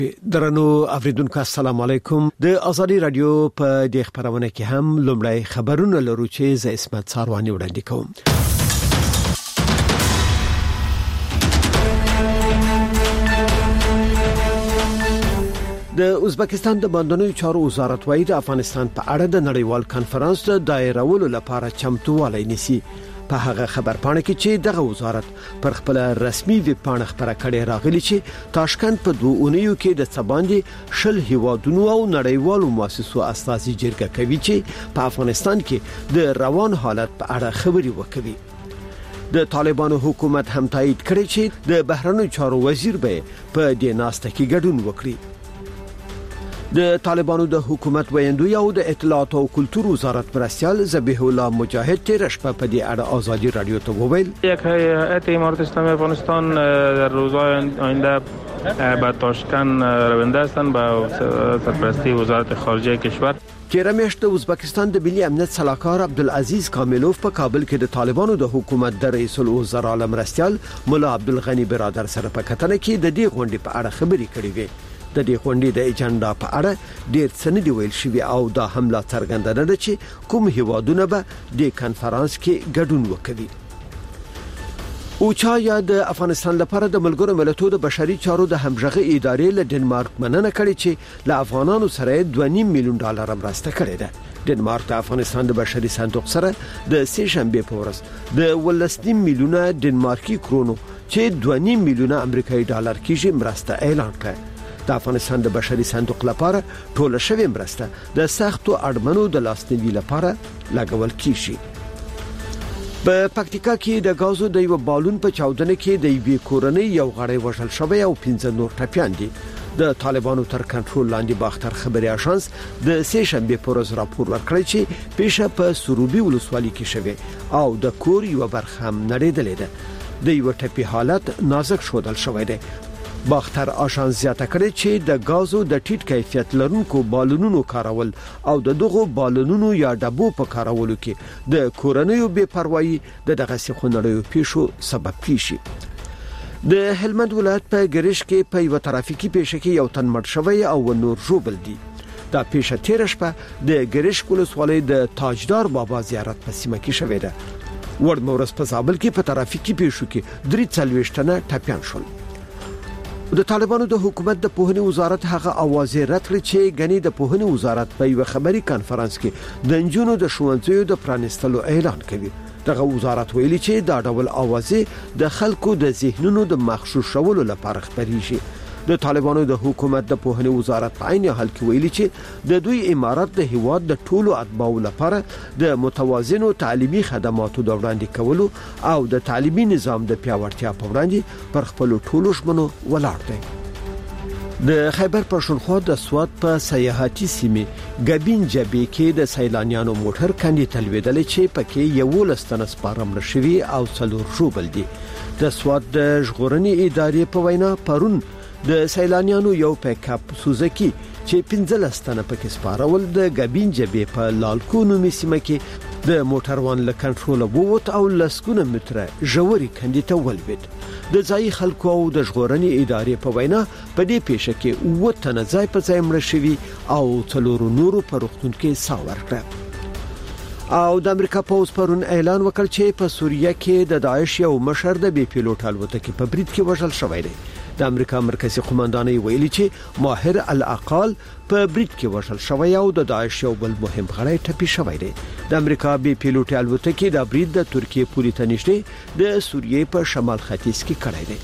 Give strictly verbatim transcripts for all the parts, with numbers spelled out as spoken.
درنو اوریدونکو السلام علیکم. د ازادي رادیو په د خبرونه کې هم لومړی خبرونه لرو چې ز اسمت ساروانی وړاندې کوم. د ازبکستان د بندونو چارو وزارت وايي د افغانستان په اړه د نړیوال کانفرنس د دایرولو لپاره چمتووالی نیسي. په هغه خبرپاڼه کې چې دغه وزارت پر خپل رسمي ویب پاڼه خبره کړې راغلي چې تاشکند په دوه اونیو کې د څباندې شل هیوادونو او نړیوالو مؤسسو استازي جرګه کوي چې په افغانستان کې د روان حالت په اړه خبري وکړي. د طالبانو حکومت هم تایید کړی چې د بهرنیو چارو وزیر به په دې ناسته کې ګډون وکړي. د طالبانو د حکومت ویندوی او د اطلاعات او کلتور وزارت مرستیال ذبیح الله مجاهد تیر شپه په دې اړه آزادی رادیو ته وویل یک هیئت امارت اسلامی افغانستان در روزهای آینده به تاشکند رونده هستند به سرپرستی وزارت خارجه کشور. تیر میاشت د ازبکستان د ملي امنیت سلاکار عبدالعزیز کاملوف په کابل کې د طالبانو د حکومت د رئیس الوزرا مرستیال مولا عبدالغنی برادر سره په کتنه کې د دې غونډې په اړه خبري کړې وې. د دې غونډې د ایجنډا په اړه ډېر څه نه دی ویل شوی او دا حمله څرګنده ده چې کوم هیوادونه به د کانفرنس کې ګډون وکړي. اوچا یا د افغانستان لپاره د ملګرو ملتونو د بشري چارو د همغږي ادارې له ډنمارک مننه کړې چې له افغانانو سره دوه نیم میلیون ډالر مرسته کړې ده. ډنمارک د افغانستان د بشري صندوق سره د سه شنبه په ورځ د ولسنیم میلیونه ډنمارکي کرونو چې دوه نیم میلیونه امریکایي ډالر کېږي مرسته اعلان کړه. د افغانستان د بشري صندوق لپاره ټول شوی مرسته د سختو اړمنو د لاسنیوي لپاره لګول کیږي. په پکتیکا کې د غازو د یو بالون په چاودنه کې د یوې کورنۍ یو غړی وژل شوی او پنځه نور ټپیان دي. د طالبانو تر کنټرول لاندې باختر خبري اژانس د سه شنبه پر ورځ راپور ورکړی چې پیښه په سروبي ولسوالۍ کې شوه او د کور یو برخه هم نړیدلې ده. د یو ټپي حالت نازک شودل شوی دی. باختر آشان زیاته کړی چې د غازو د ټیټ کیفیت لرونکو بالونونو کارول او د دغو بالونونو یا ډبو په کارولو کې د کورنیو بے پروايي د دغه سخونړیو پیښو سبب کیږي. د هلمند ولایت په ګریش کې په یو ترافیکي پیښه کې یو تن مړ شوی او نور ژوبل دي. دا پیښه تیر شپه د ګریش ولسوالۍ د تاجدار بابا زیارت په سیمه کې شوې ده. ور مورس په زابل کې په ترافیکي پیښو کې درې څلوېښت تنه ټپیان شول. د طالبانو د حکومت د پوهنې وزارت هغه اوازې رد کړې چې غني د پوهنې وزارت په یو خبري کانفرنس کې د انجونو د ښوونځیو د پرانستلو اعلان کوي. دغه وزارت ویلي چې دا ډول اوازې د خلکو د ذهنونو د مخشوش شولو لپاره خبريږي. د طالبانو د حکومت د پوهنې وزارت په عین حال کې ویلي چې د دوی امارت د هیواد د ټولو اتباعو لپاره د متوازنو تعلیمي خدماتو د وړاندې کولو او د تعلیمي نظام د پیاوړتیا په وړاندې پر خپل ټولو ژمنو ولاړ دی. د خیبر پښتونخوا د سواد په سیاحتي سیمه ګبین جبې کې د سیلانیانو موټر کاندي تلویدل چې پکې یو لستن سپارم رشوي او څلور ژوبل دي. د سواد د ژغورنې ادارې په وینا پرون د سیلانیانو یو پیک اپ سوزکی چې پنځه لستنه پکې سپارول د ګبین جبې په لالکونو میسمه کې د موټروان له کنټرول ووت او لسکونه متره ژوري کندي ته ولوید. د ځای خلکو او د ژغورنې ادارې په وینا په دې پیښه کې اووه تنه ځای په ځای مړه شوي او څلور نورو په روغتون کې ساه ورکړه. او د امریکا پوز پرون اعلان وکړ چې په سوریه کې د داعش یو مشر د بي پیلوټ الوتکې په برید کې وژل شوی دی. د امریکا مرکزی قوماندانۍ ویلي چې ماهر الاقال په برید کې وژل شوی او د داعش یو بل مهم غړی ټپي شوی دی. د امریکا بي پیلوټ الوتکې د برید د ترکیه پورې ته نږدې د سوریې په شمال ختیځ کې کړی دی.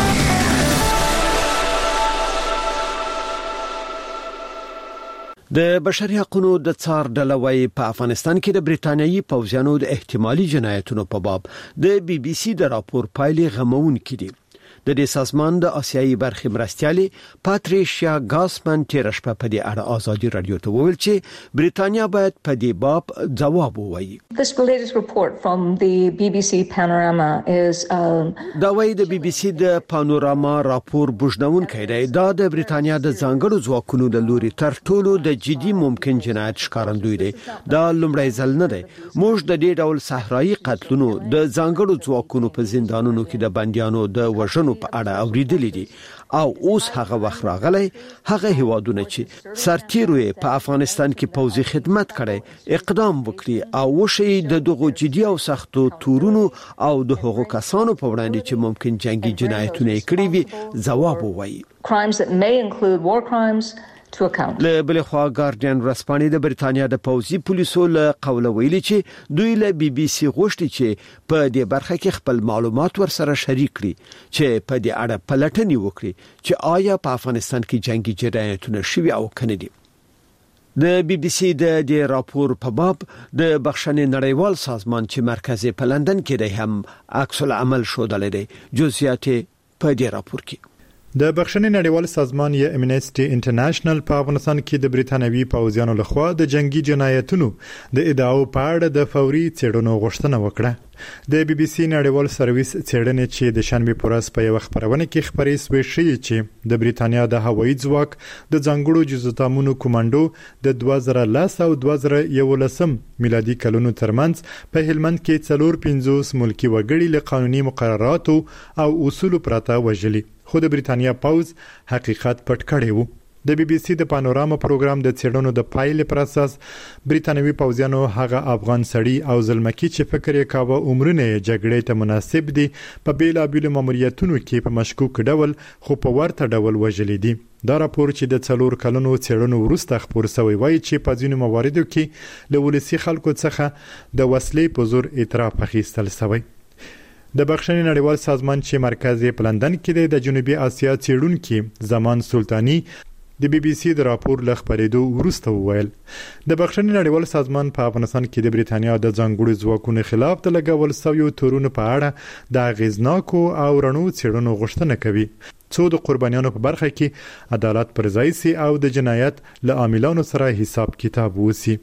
د بشري حقوقو د څار ډلوي په افغانستان کې د بریټانیایي پوځیانو د احتمالي جنایتونو په باب د بي بي سي د راپور پایلې غمون کړي. د دې سازمان د آسیایي برخې مرستیالي پاتریشیا ګاسمن تیر شپه په دې اړه آزادي رادیو ته وویل چې بریټانیا باید په دې باب ځواب ووایي. This latest report from the B B C Panorama is um, دا وايي د بي بي سي د پانوراما راپور بوجنون کړي دا د بریټانیا د ځانګړو ځواکونو د لوري تر ټولو د جدي ممکن جنایت ښکارندوی دی. دا لومړی ځل نه دی موږ د دې ډول صحرایي قتلونو د ځانګړو ځواکونو په زندانونو کې د بنديانو د وژنو کړنو په اړه اوریدلې دي او اوس هغه وخت راغلی هغه هیوادونه چې سرتیرو په افغانستان کې پوځي خدمت کړي اقدام وکړي او وشي د دغو جدي او سختو تورونو او د هغو کسانو په وړاندې چې ممکن جنگي جنایتونه کړي وي ځواب ووایي. Crimes that may include war crimes to account. له بل خوا ګارډین رسپانې د بریتانیا د پوځي پولیسو له قوله ویلي چې دوی له بي بي سي غوښتي چې په دې برخه کې خپل معلومات ورسره شریک کړي چې په دې اړه پلټنې وکړي چې آیا په افغانستان کې جنگي جنایتونه شوي او کنه دي. د بي بي سي د دې راپور په باب د بخښنې نړیوال سازمان چې مرکز په لندن کې دی هم عکس العمل شودل دی. جزئیات په دې راپور کې د بخښنې نړیوال سازمان یا امنیسټي انټرنیشنل په افغانستان کې د بریتانوي پوځیانو لخوا د جنگي جنایتونو د ادعاو په اړه د فوري څېړنو غوښتنه وکړه. د بي بي سي نړیوال سرویس څېړنې چې د شنبه په ورځ په یو خبرونه کې خبرې شوې شي چې د بریتانیا د هوایي ځواک د ځانګړو جزوتامونو کمانډو د دوه زره لس او دوه زره یولسم میلادي کلونو ترمنځ په هلمند کې څلور پنځوس ملکی وګړي له قانوني مقرراتو او اصولو پرته وژلي، خو د بریتانیا پوز حقیقت پټ کړی وو. د بي بي سي د پانوراما پروګرام د څېړنو د پایلې پر اساس بریتانوي پوځیانو هغه افغان سړي او زلمکی چې فکر یې کاوه عمرونه جګړې ته مناسب دي په بیلابیلو ماموریتونو کې په مشکوک ډول خو په ورته ډول وژلي دي. دا راپور چې د څلور کلونو څېړنو وروسته خپور شوی وایي چې په ځینو مواردو کې له ولسي خلکو څخه د وسلې په زور اعتراف اخیستل شوی. د بخښنې نړیوال سازمان چې مرکز یې په لندن کې دی د جنوبي اسیا څېړونکي زمان سلطانی د بي بي سي د راپور له خبرېدو وروسته وویل د بخښنې نړیوال سازمان په افغانستان کې د بریتانیا د ځانګړو ځواکونو خلاف د لګول شویو تورونو په اړه د اغیزناکو او رڼو څېړنو غوښتنه کوي څو د قربانیانو په برخه کې عدالت پر ځای سي او د جنایت له عاملانو سره حساب کتاب وسی.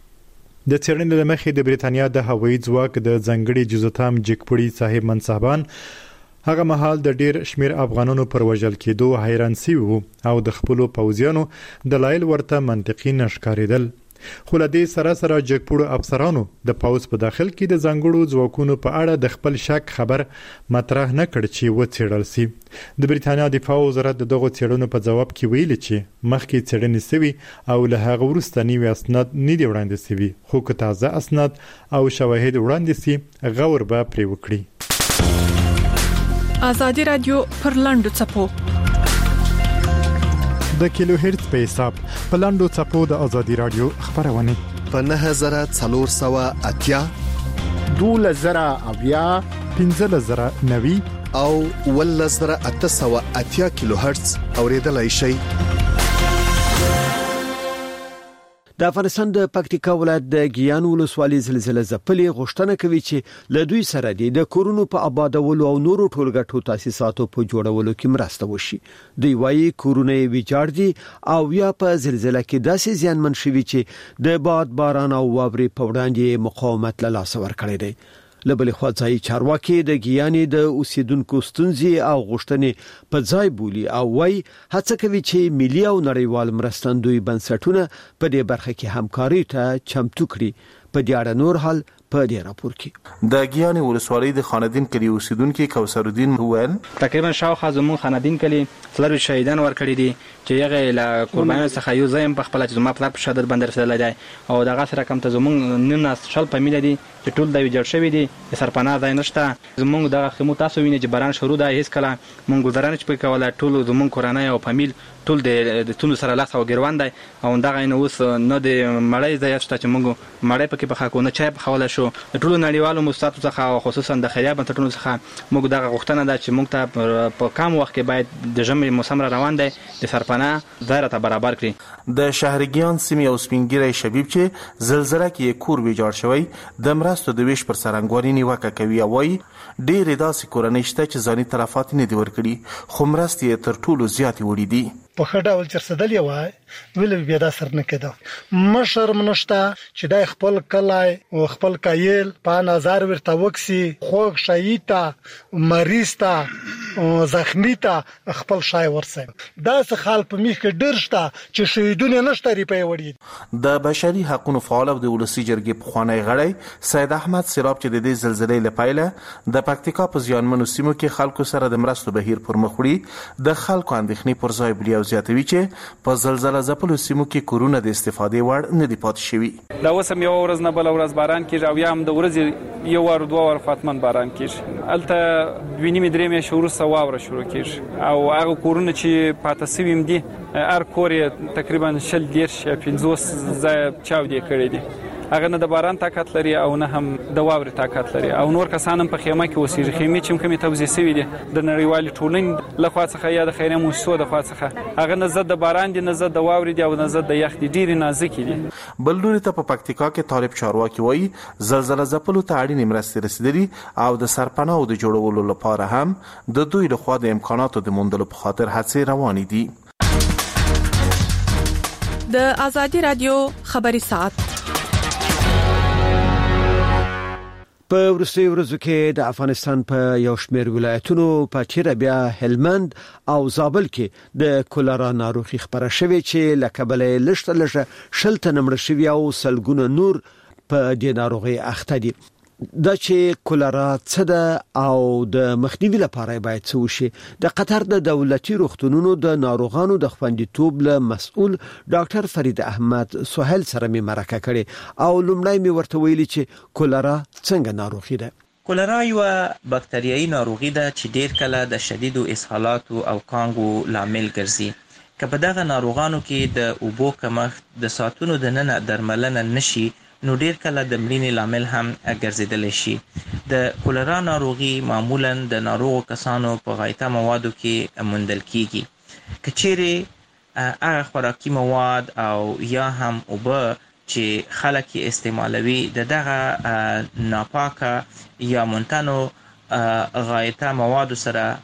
د څېړنې له مخې د بریتانیا د هوایي ځواک د ځانګړي جزوتام جګپړي صاحب منصبان هغه مهال د ډیر شمیر افغانانو پر وژل کېدو حیران شوي وو او د خپلو پوځیانو دلایل ورته منطقي نشکارېدل. خو له دې سره سره جګپړو افسرانو د پوځ په داخل کې د ځانګړو ځواکونو په اړه د خپل شک خبر مطرح نه کړ چې وڅېړل شي. د بریتانیا دفاع وزارت دغه څېړنو په جواب کې ویلي چې مخکې څېړنې شوي او له هغه وروسته نوي اسناد نه دي وړاندې شوي، خو که تازه اسناد او شواهد وړاندې شي غور به پرې وکړي. آزادی رادیو پر لاندو چپو د کیلو هرتز په حساب په لاندو چپو د آزادی رادیو خبرونه په نه زره څلور سوه اتیا دوله زره اویا پنځه زره نوي او ول زره اته سوه اتیا کیلو هرتز اوریدلای شي. د افغانستان د پکتیکا ولایت د ګیان ولسوالۍ زلزلې ځپلې غوښتنه کوي چې له دوی سره د کورونو په آبادولو او نورو ټولګټو تاسیساتو په جوړولو کې مرسته وشي. دوی وايي کورونه ویجاړ دي او یا په زلزلې کې داسې زیانمن شوي چې د باد باران او واورې په وړاندې مقاومت له لاسه ورکړی دی. لبل خو ځای چارواکي د ګیانې د اوسیدونکو ستونزې او غوښتنې په ځای بولی او وايي هڅه کوي چې ملي او نړیوال مرستندوی بنسټونه په دې برخه کې همکاري ته چمتو کړي. په دې اړه نور حال په دې راپور کې د ګیانې ولسوالۍ د خاندین کلی اوسیدونکو کوثر الدین وویل تقریبا شاوخوا زموږ خاندین کلی څلور شهیدان ورکړي دي چې هغه له قربانیانو څخه یو ځای په خپل چې زما پلار په شهادت باندې رسېدلی دی او دغه سره کوم ته زموږ نن شل فامیل دي چې ټول د ویجاړ شوي دي د سرپناه ځای نشته. زموږ دغه خیمو تاسو وینئ چې باران شروع ده هیڅ کله مونږ ګزاره نه پکې کوله ټول زموږ کورنۍ او فامیل ټول د تونو سره لاس او ګروان دی او دغه نه اوس نه د مړی ځای شته چې مونږ مړی پکې پخا کو نه چای پخولی شو. د ټولو نړیوالو مؤسساتو څخه او خصوصا د خیریه بنسټونو څخه موږ دغه غوښتنه ده چې موږ ته په کم وخت کې باید د ژمي موسم را روان دی د سرپناه ځای راته برابر کړي. د شهرګیان سیمې او سپینګیری شبیب چې زلزلې کې کور ویجاړ شوی د مرستو د ویش پر سرنګواري نیوکه کوي او وايي ډېرې داسې کورنۍ شته چې ځاني تلفات نه دي ورکړي خو مرستې تر ټولو زیاتې وړي دي. په خډه ول چرسدل وای ویل بیا دا سر نه کېده مشر منشتا چې د خپل کلای او خپل کایل په نظر ورته وکسي خوګ شایتا مریستا زخمیتا خپل شای ورسه دا څه خال په میخ کې ډرشتا چې شهیدونه نشته ری په وړي د بشري حقوقو فعال او د ولسی جرګې په خوانی غړی سید احمد سیراب چې د دې زلزلې لپاره د پکتیکا په زیانمنو سیمو کې خلکو سره د مرستو بهیر پر مخ وړي د خلکو اندېښنې پر ځای بلی او زیاتوي چې په زلزلہ ځپلو سیمو کې کورونه د استفادې وړ نه دي پاتې شوي دا اوس هم یو ورځ نه بل ورځ باران کیږي او یا هم د ورځې یو ور دوه ور فاطمن باران کیږي الته دوی نیمه درې مې شروع سواوره شروع کیږي او هغه کورونه چې پاتې سوي دي هر کور تقریبا شل دیرش یا پنځوس ځای چاودې کړي دي هغه نه د باران طاقت لري او نه هم د واوري طاقت لري او نور کسان هم په خیمه کې اوسېږي خیمه چې کومه توزیع شوی دي د نړیوال ټولنې له خوا څخه یا د خیریه مؤسسو د خوا څخه هغه نه زد د باران دي نه زد د واوري دي او نه زد د یخ دي ډیر نازک دي. بل لوري ته په پکتیکا کې طالب چارواکي وایي زلزلہ ځپلو ته اړینې مرستې رسیدلي او د سرپناه د جوړولو لپاره هم د دوی له خوا د امکاناتو د موندلو په خاطر هڅې روانې دي. د آزادي رادیو خبري ساعت په ورستي ورځو کې د افغانستان په یو شمېر ولایتونو په تیر بیا هلمند او زابل کې د کولرا ناروغي خبره شوې چې لکبلې لشت لشه شلته نمړ شوی او سلګونه نور په دې ناروغي اخته دي. دا چې کولرا څه ده او د مخنیوي لپاره باید څه وشي د قطر د دولتي روغتونونو د ناروغانو د خوندیتوب له مسؤل ډاکټر فرید احمد سهیل سره می مرکه کړي او لومړی می ورته ویلي چې کولرا څنګه ناروغي ده. کولرا یو باکتریایي ناروغي ده چې ډیر کله د شدیدو اسهالات او کانګو لامل ګرځي. که په دغه ناروغانو کې د اوبو کمښت د ساتونو د نن درملنه نشي نو ډیر کله د مړینې لامل هم ګرځیدلی شي. د کولرا ناروغي معمولا د ناروغو کسانو په غایطه موادو کې موندل کیږي. که چیرې هغه خوراکي مواد او یا هم اوبه چې خلک یې استعمالوي د دغه ناپاکه یا منتنو غایطه موادو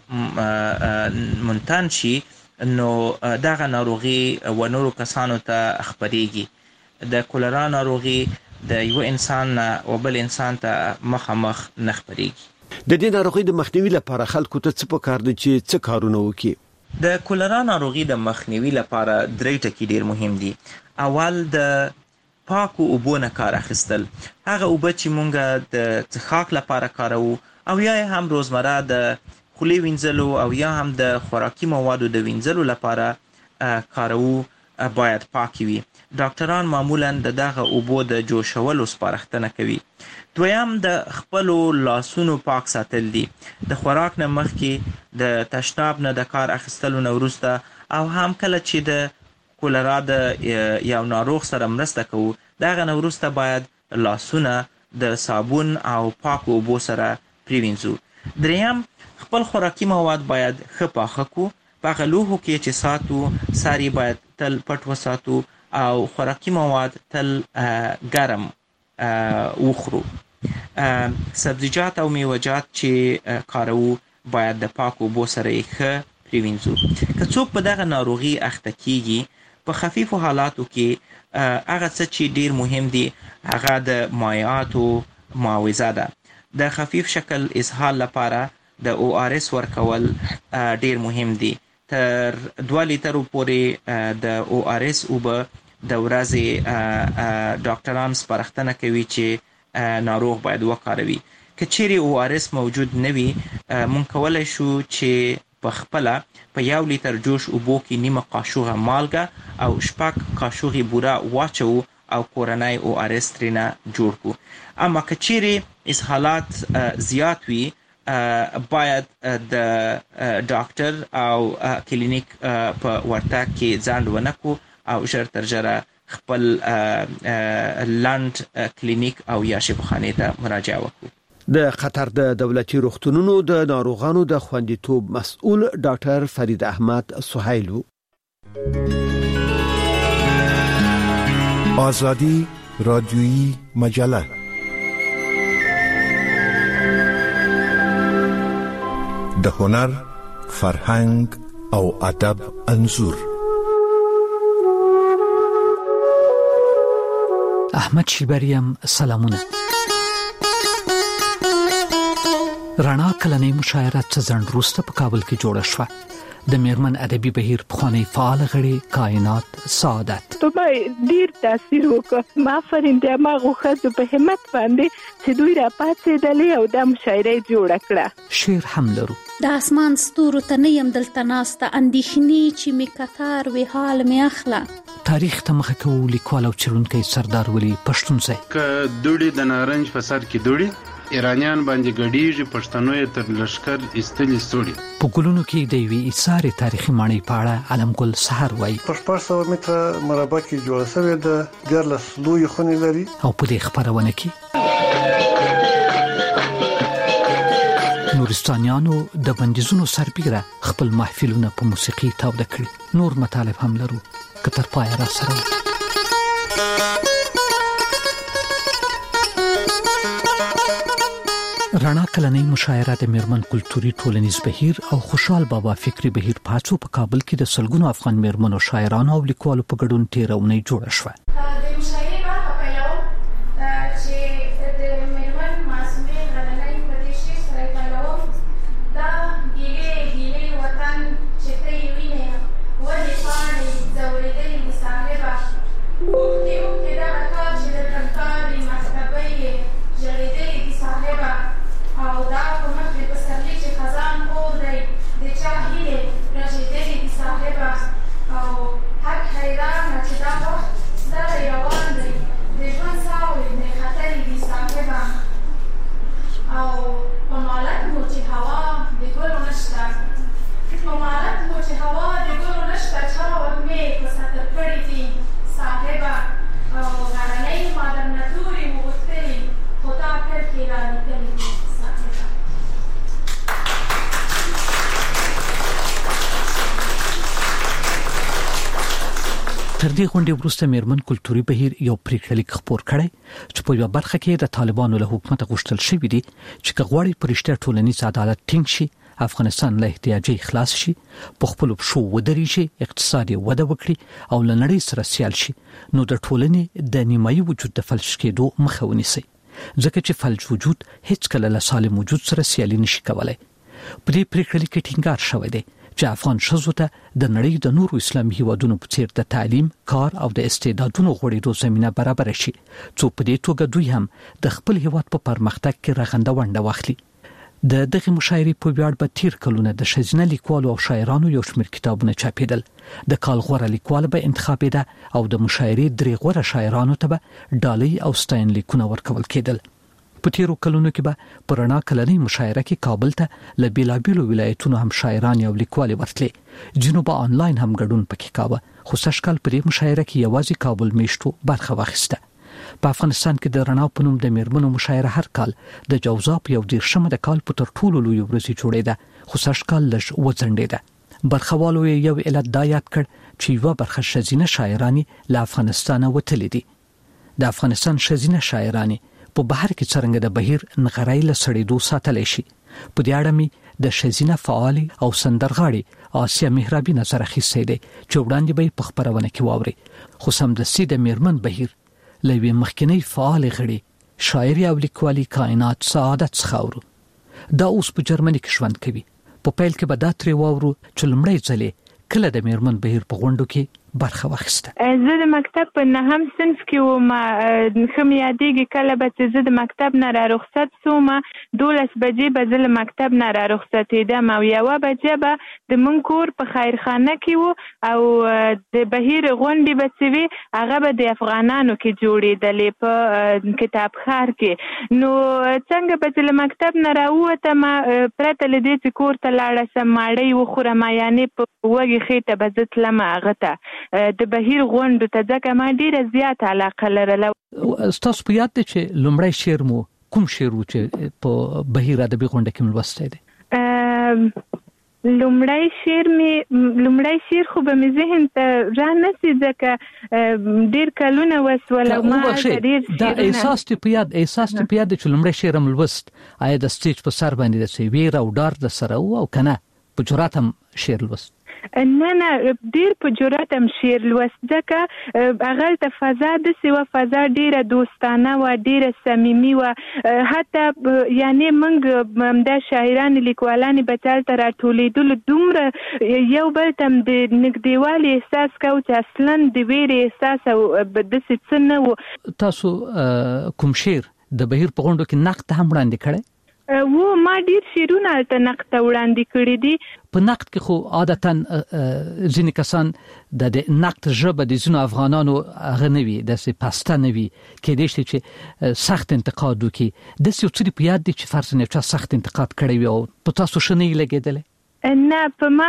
سره منتن شي نو دغه ناروغي و نورو کسانو ته خپریږي. د کولرا ناروغي د یو انسان او بل انسان ته مخامخ نه خپریږي. د دې ناروغي د مخنیوي لپاره خلکو ته څه پکار دي چې څه کارونه وکړي؟ د کولرا ناروغي د مخنیوي لپاره درې ټکي ډیر مهم دي. اول د پاکو اوبو نه کار اخیستل، هغه اوبه چې مونږ د څښاک لپاره کاروو او یا هم روزمره د خولې وینځلو او یا هم د خوراکي موادو د وینځلو لپاره کاروو باید پاکي وي. ډاکټران معمولا د دغه اوبو د جوشولو سپارښتنه کوي. دویم د خپلو لاسونو پاک ساتل دي. د خوراک نه مخکې د تشناب نه د کار اخیستلو نه وروسته او هم کله چې د کولرا د یو ناروغ سره مرسته کوو دغه نه وروسته باید لاسونه د صابون او پاکو اوبو سره پریوینځو. دریم خپل خوراکي مواد باید ښه پاخه کړو. په هغه لوښو کې چې ساتو ساري باید تل پټ وساتو او خوراکي مواد تل ګرم وخورو. سبزیجات او میوه‌جات چې کاروو باید د پاکو اوبو سره یې ښه پریوینځو. که څوک په دغه ناروغي اخته کیږي په خفیفو حالاتو کې هغه څه چې ډیر مهم دي هغه د مایعاتو معاوضه ده. د خفیف شکل اسهال لپاره د او آر اس ورکول ډیر مهم دي. تر دوه لیترو پورې د او آر اس اوبه د ورځې ډاکټران سپارښتنه کوي چې ناروغ باید وکاروي. که چیرې او آر اس موجود نه وي مونږ کولی شو چې په خپله په یو لیتر جوش اوبو کې نیمه قاشوغه مالګه او شپږ قاشوغې بوره واچو او کورنی او آر اس ترېنه جوړ کړو. اما که چیرې اسهالات زیات وي باید د ډاکټر او کلینیک په ورتګ کې ځنډ ونه کړو او ژر تر ژره خپل لنډ کلینیک او یا شفاخانې ته مراجعه وکړو. د قطر د دولتي روغتونونو د ناروغانو د خوندیتوب مسؤل ډاکټر فرید احمد سهیل. آزادی رادیویی مجله د هنر، فرهنګ او ادب انځور احمد شیبریم سلامونه. رڼا کلنۍ مشاعره څه ځنډ وروسته په کابل کې جوړه شوه. د میرمن ادبي بهیر پخوانی فعال غړي کائنات سعادت په ما ډیر تاثیر وکړ. ما فرین د ما غوښه په همت باندې چې دوی را پاتېدلې او د مشاعره جوړه کړه. شعر هم لرو. د اسمان ستورو ته نه يم دلته ناسته اندېښنې چې می کتار وی حال می اخلا. تاریخ ته مخه کوو لیکوال او څېړونکی سردار ولی پښتونزی. که دوړي د نارنج په سر کې دوړي ایرانیان باندې ګډیږي پښتنو یې تر لشکر استلی سوري. په ګلونو کې د وی ایثار تاریخي معنی پاړه علم ګل سحر وای. په شپږ سوه متره مربع کې جوړه شوې ده. ډېرلس لوی خونې لري. او په دې خبرونه کې نورستانیانو د بندیزونو سربېره خپل محفلونه په موسیقي تاوده کړي. نور مطالب هم لرو که تر پایه را سره رڼا کلنۍ مشاعره د میرمن کلتوري ټولنیز بهیر او خوشحال بابا فکری بهیر پاتو په کابل کې د سلګونو افغان میرمنو شاعرانو او لیکوالو په ګډون تیرونې جوړه شوه. تر دې غونډې وروسته میرمن کلتوري بهیر یو پریکړه خپور کړی چې په یو برخه کې د طالبانو له حکومت غوښتل شوی دی چې کغواړي پرشته ټولنیز عدالت ټینګ شي، افغانستان له احتیاجي خلاص شي، په خپل شو ودرېږي، اقتصادي وده وکړي او له نړۍ سره سیال شي، نو د ټولنې د نیمایي وجود د فلج کېدو مخه ونیسي، ځکه چې فلج وجود هیڅ کله له سالم وجود سره سیالي نشي کولای. په دې پریکړه کې ټینګار شوی دی چې افغان ښځو ته د نړۍ د نورو اسلامي هیوادونو په څیر د تعلیم، کار او د استعدادونو غوړېدو زمینه برابر شي، څو په دې توګه دوی هم د خپل هیواد په پرمختګ کې رغنده ونډه واخلي. د دغه مشاعرې په ویاړ به تیر کلونه د ښځینه لیکوالو او شاعرانو یو شمېر کتابونه چاپېدل. د کال غوره لیکوال به انتخابېده او د مشاعرې درې غوره شاعرانو ته به ډالۍ او ستاینلیکونه ورکول کېدل. په تیرو کلونو کې به په رڼا کلنۍ مشاعره کې کابل ته له بیلابیلو ولایتونو هم شاعران او لیکوالې ورتلې. ځینو به آنلاین هم ګډون پکې کاوه، خو سږکال په دې مشاعره کې یوازې کابل میشتو برخه واخیسته. په افغانستان کې د رڼا په نوم د میرمنو مشاعره هر کال د جوزا په یو دېرشمه د کال په تر ټولو لوی ورځې جوړېده، خو سږکال لږ وځنډېده. برخوالو یو علت دا یاد کړ چې یوه برخه ښځینه شاعرانې له افغانستانه وتلې دي. د افغانستان ښځینه شاعرانې په بهر کې څرنګه د بهیر نغړای له سړېدو ساتلی شي. په دې اړه مې د ښځینه فعالې او سندرغاړې آسیا مهرابي نظر اخیستی دی چې وړاندې به یې په خپرونه کې واورئ. خو سمدستي د میرمن بهیر له یوې مخکینۍ فعالې غړي شاعري او لیکوالي کائنات سعادت څخه اورو. دا اوس په جرمني کې ژوند کوي. په پیل کې به دا ترې واورو چې لومړی ځلې کله د میرمن بهیر په غونډو کې برخه واخیسته. زه د مکتب په نهم صنف کې وم. ښه مې یادېږي کله به چې زه د مکتب نه را رخصت سوم، دولس بجې به زه له مکتب نه را رخصتېدم او یوه بجې به د مونږ کور په خیرخانه کې و او د بهیر غونډې به چې وې هغه به د افغانانو کې جوړېدلې په کتابخار کې. نو څنګه به چې له مکتب نه راووتم پرته له دې چې کور ته لاړه سم ماړۍ وخورم یعنې په وږې خېټه به زه تلم هغه ته د بهیر غونډو ته، ځکه ما ډیره زیاته علاقه لرله. ستاسو په یاد دی چې لومړی شعر مو کوم شعر و چې په بهیر ادبي غونډه کې لوستی دی؟ لومړی شعر می لومړی شعر خو به مې ذهن ته را نسي ځکه ډیر کلونه وسول ما ډیر دا احساس ته په یاد احساس ته په یاد چې لومړی شعر هم لوست آیا د سټیج په سر باندې د سی ویر او ډار د سره او کنه په جرأت هم شعر لوست؟ نه نه ډیر په جرأت هم شعر لوست ځکه هغه ته فضا د سیوا فضا ډیره دوستانه و ډیره صمیمي و حتی یعنی موږ د شاعران لیکوالان به تل تر ټولیدل دومره یو بل تم د نګدیوالي احساس کو چې اصلا د ویرې احساس او د څه نه و. تاسو کوم شعر د بهیر په غونډو کې نقد هم وړاندې کړی؟ و ما ډیر شعرونه ته نقد وړاندې کړی دي. په نقد کې خو عادتا ځینې کسان د نقد ژبه د ځینو افغانانو هغه نه وي داسې پسته نه وي کېدای شي چې سخت انتقاد وکړي. داسې یو څه په یاد دي چې فرض نه چا سخت انتقاد کړی وي او په تاسو ښه نه لګېدلی؟ نه په ما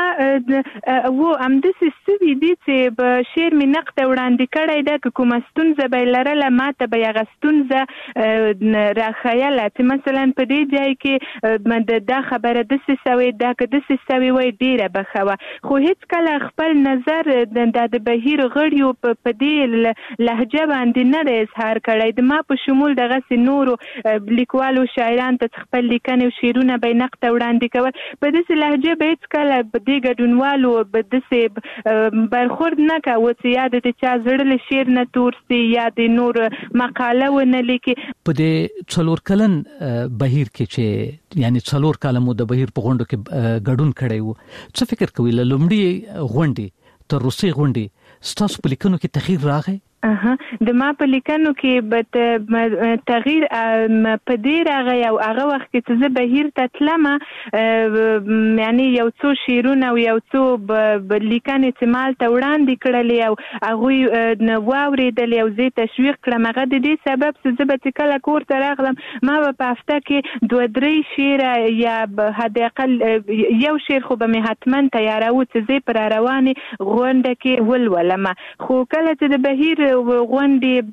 و همداسې سوي دي چې به شعر مې نقد وړاندې کړی ده که کومه ستونزه به یې لرله ما ته به یې هغه ستونزه راښیله چې مثلا په دې ځای کې دا خبره داسې سوې دا که داسې سوې وای ډېره به ښه وه. خو هېڅکله خپل نظر دا د بهیر غړیو په دې لهجه باندې نه دی اظهار کړی. د ما په شمول دغسې نورو لیکوالو شاعرانو ته خپل لیکنې او شعرونه به یې نقد وړاندې کول په داسې لهجه هیڅ کله په دې ګډونوالو به داسې برخورد نه کوو چې یا د چا زړه له شعر نه تور سي یا د نور مقاله ونه لیکي. په دې څلور کلن بهیر کې چې یعنی څلور کاله مو د بهیر په غونډو کې ګډون کړی وو څه فکر کوئ له لومړۍ غونډې تر وروستۍ غونډې ستاسو په لیکنو کې تغییر راغی؟ اها د ما په لیکنو کې به تغییر په دې راغی او هغه وخت کې چې زه بهیر ته تلم یعنی یو څو شعرونه او یو څو لیکنې چې مال ته وړاندې کړلې او هغوی واورېدلې او زه تشویق کړم. هغه د دې سبب چې زه به چې کله کور ته راغلم ما به په هفته کې دوه درې شعره یا حداقل یو شعر خو به مې حتما تیاروو چې زه پر روانې غونډه کې ولولم. خو کله چې د بهیر غونډې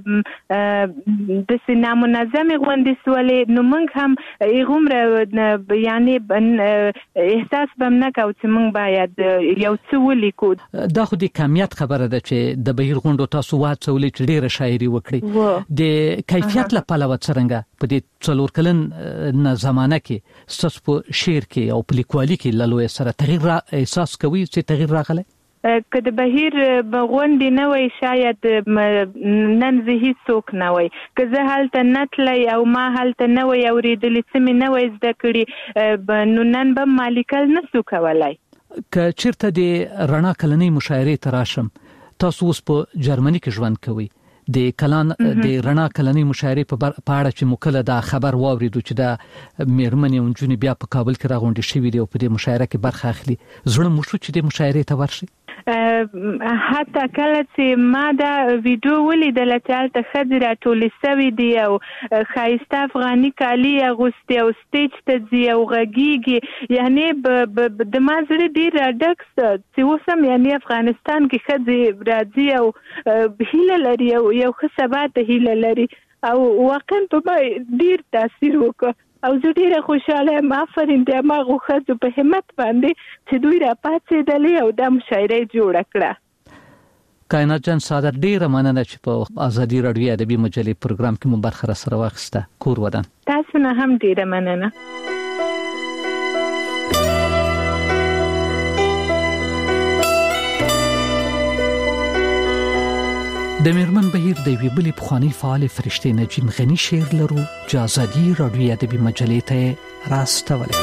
د نامنظمې غونډې سولې نو موږ هم هغومره یعنی احساس به هم نه کوو چې موږ باید یو څه ولیکو. دا خو د کمیت خبره ده چې د بهیر غونډو تاسو وهڅولئ چې ډېره شاعري وکړئ. د کیفیت له پلوه څرنګه په دې څلور کلن زمانه کې ستاسو په شعر کې او په لیکوالي کې له لویه سره تغییر احساس کوئ چې تغییر راغلی؟ که د بهیر غونډې نه وای شاید نن زه هیڅوک نه وای که زه هلته نه تللی او ما هلته نه وای اورېدلې څه مې نه وای زده کړي نو نن به ما لیکل نه سو کولی. که چېرته د رڼا کلنۍ مشاعرې ته راشم تاسو اوس په جرمني کې ژوند کوئ د کلان د رڼا کلنۍ مشاعرې په اړه چې مو کله دا خبر واورېدو چې دا مېرمنې او نجونې بیا په کابل کې راغونډې شوي دي او په دې مشاعره کې برخه اخلي زړه مو شو چې د مشاعرې ته ورشئ؟ حتی کله چې ما دا ویډیو ولیدله چې هلته ښځې راټولې سوي دي او ښایسته افغاني کالي اغوستې او سټیج ته ځي او غږیږي یعنی د ما زړه ډېر راډک سه چې اوس هم یعنی افغانستان کې ښځې راځي او هیله لري او یو ښه سبا ته هیله لري او واقعا په ما ډېر تاثیر وکړ او زه ډېره خوشحاله یم. آفرین د هماغو ښځو په همت باندې چې دوی راپاڅېدلې او دا مشاعره یې جوړه کړه. کائنات جان صادر ډېره مننه چې په ازادي راډیو ادبي مجلې پروګرام کې مو برخه راسره واخیسته. کور ودان. تاسو نه هم ډېره مننه. د میرمن بهیر د یوې بلې پخوانۍ فعالې فرشتې نجیم غني شعر لرو چې ازادي راډیو ادبي مجلې ته راستولی.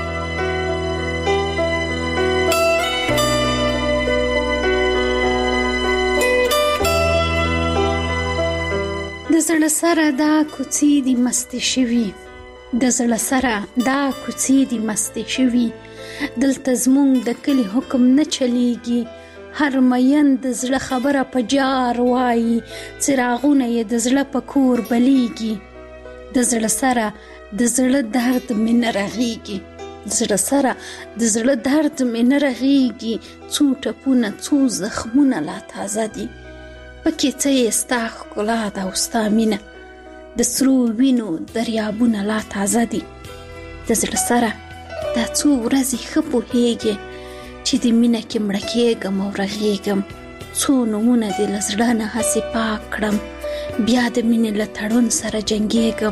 د زړه سره دا کوڅې دي مستې شوي د زړه سره دا کوڅې دي مستې شوي دلته زموږ د کلي حکم نه چلیږي هر مین د زړه خبره په جار وایي څراغونه یې د زړه په کور بلیږي د زړه سره د زړه درد مې نه رغیږي د زړه سره د زړه درد مې نه رغیږي څو ټپونه څو زخمونه لا تازه دي پکې څه یې ستا ښکلا ده او ستا مینه د سرو وینو دریابونه لا تازه دي د زړه سره دا څو ورځې ښه پوهیږي چې د مینه کې مړه کېږم او رغېږم څو نومونه دې له زړه نه هسې پاک کړم بیا د مینې له تړون سره جنګېږم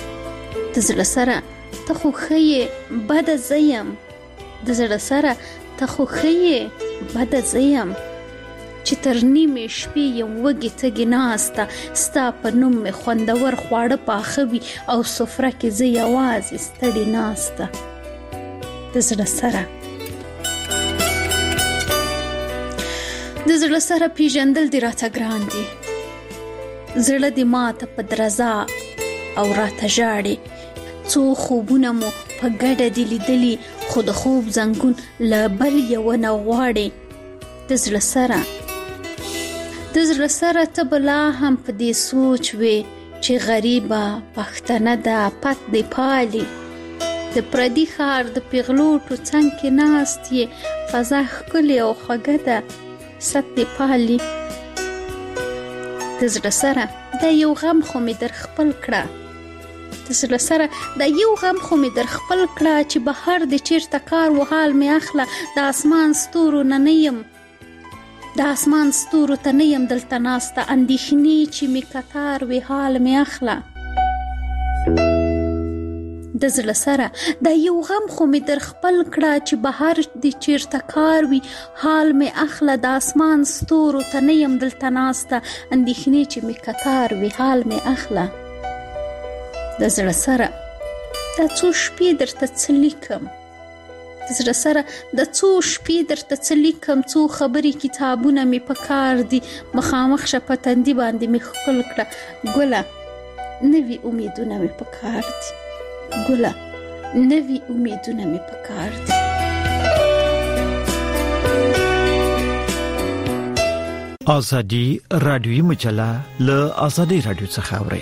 د زړه سره ته خو ښه یې بده زه یم د زړه سره ته خو ښه بده زه یم چې تر نیمې شپې یم وږې تږې ناسته ستا په نوم مې خوندور خواړه پاخه وي او سفره کې زه یوازې ستړې ناسته. د زړه سره د زړه سره پیژندل دې راته ګران دي. زړه دې ماته په درزا او راته ژاړي. څو خوبونه مو په ګډه دي لیدلي خو د خوب زنګون له بل یوه نه غواړي. د زړه سره د زړه سره ته به لا هم په دې سوچ وې چې غریبه پښتنه ده پت دې پالي. د پردي ښار د پیغلوټو څنګ کې ناست یې فضا ښکلې او خوږه ده ست دې پالي. د زړه سره دا یو غم خو مې در خپل کړه د زړه سره دا یو غم خو مې در خپل کړه چې بهر دې چیرته کار و حال مې اخله. د اسمان ستورو نه نه یم د اسمان ستورو ته نه یم دلته ناسته اندېښنې چې مې کتار وې حال مې اخله. د زړه سره دا یو غم خو مې در خپل کړه چې بهر دې چیرته کار وي حال مې اخله. د اسمان ستورو ته نه یم دلته ناسته اندېښنې چې مې کتار وې حال مې اخله. د زړه سره دا څو شپې درته څه لیکم د زړه سره د څو شپې درته څه لیکم څو خبرې کتابونه مې په کار دي مخامخ شه په تندي باندې مې ښکل کړه ګله نوي امیدونه مې په کار دي ګله نوي امیدونه مې په کار دي. آزادی رادیویی مجله له آزادی رادیو څخه اوري.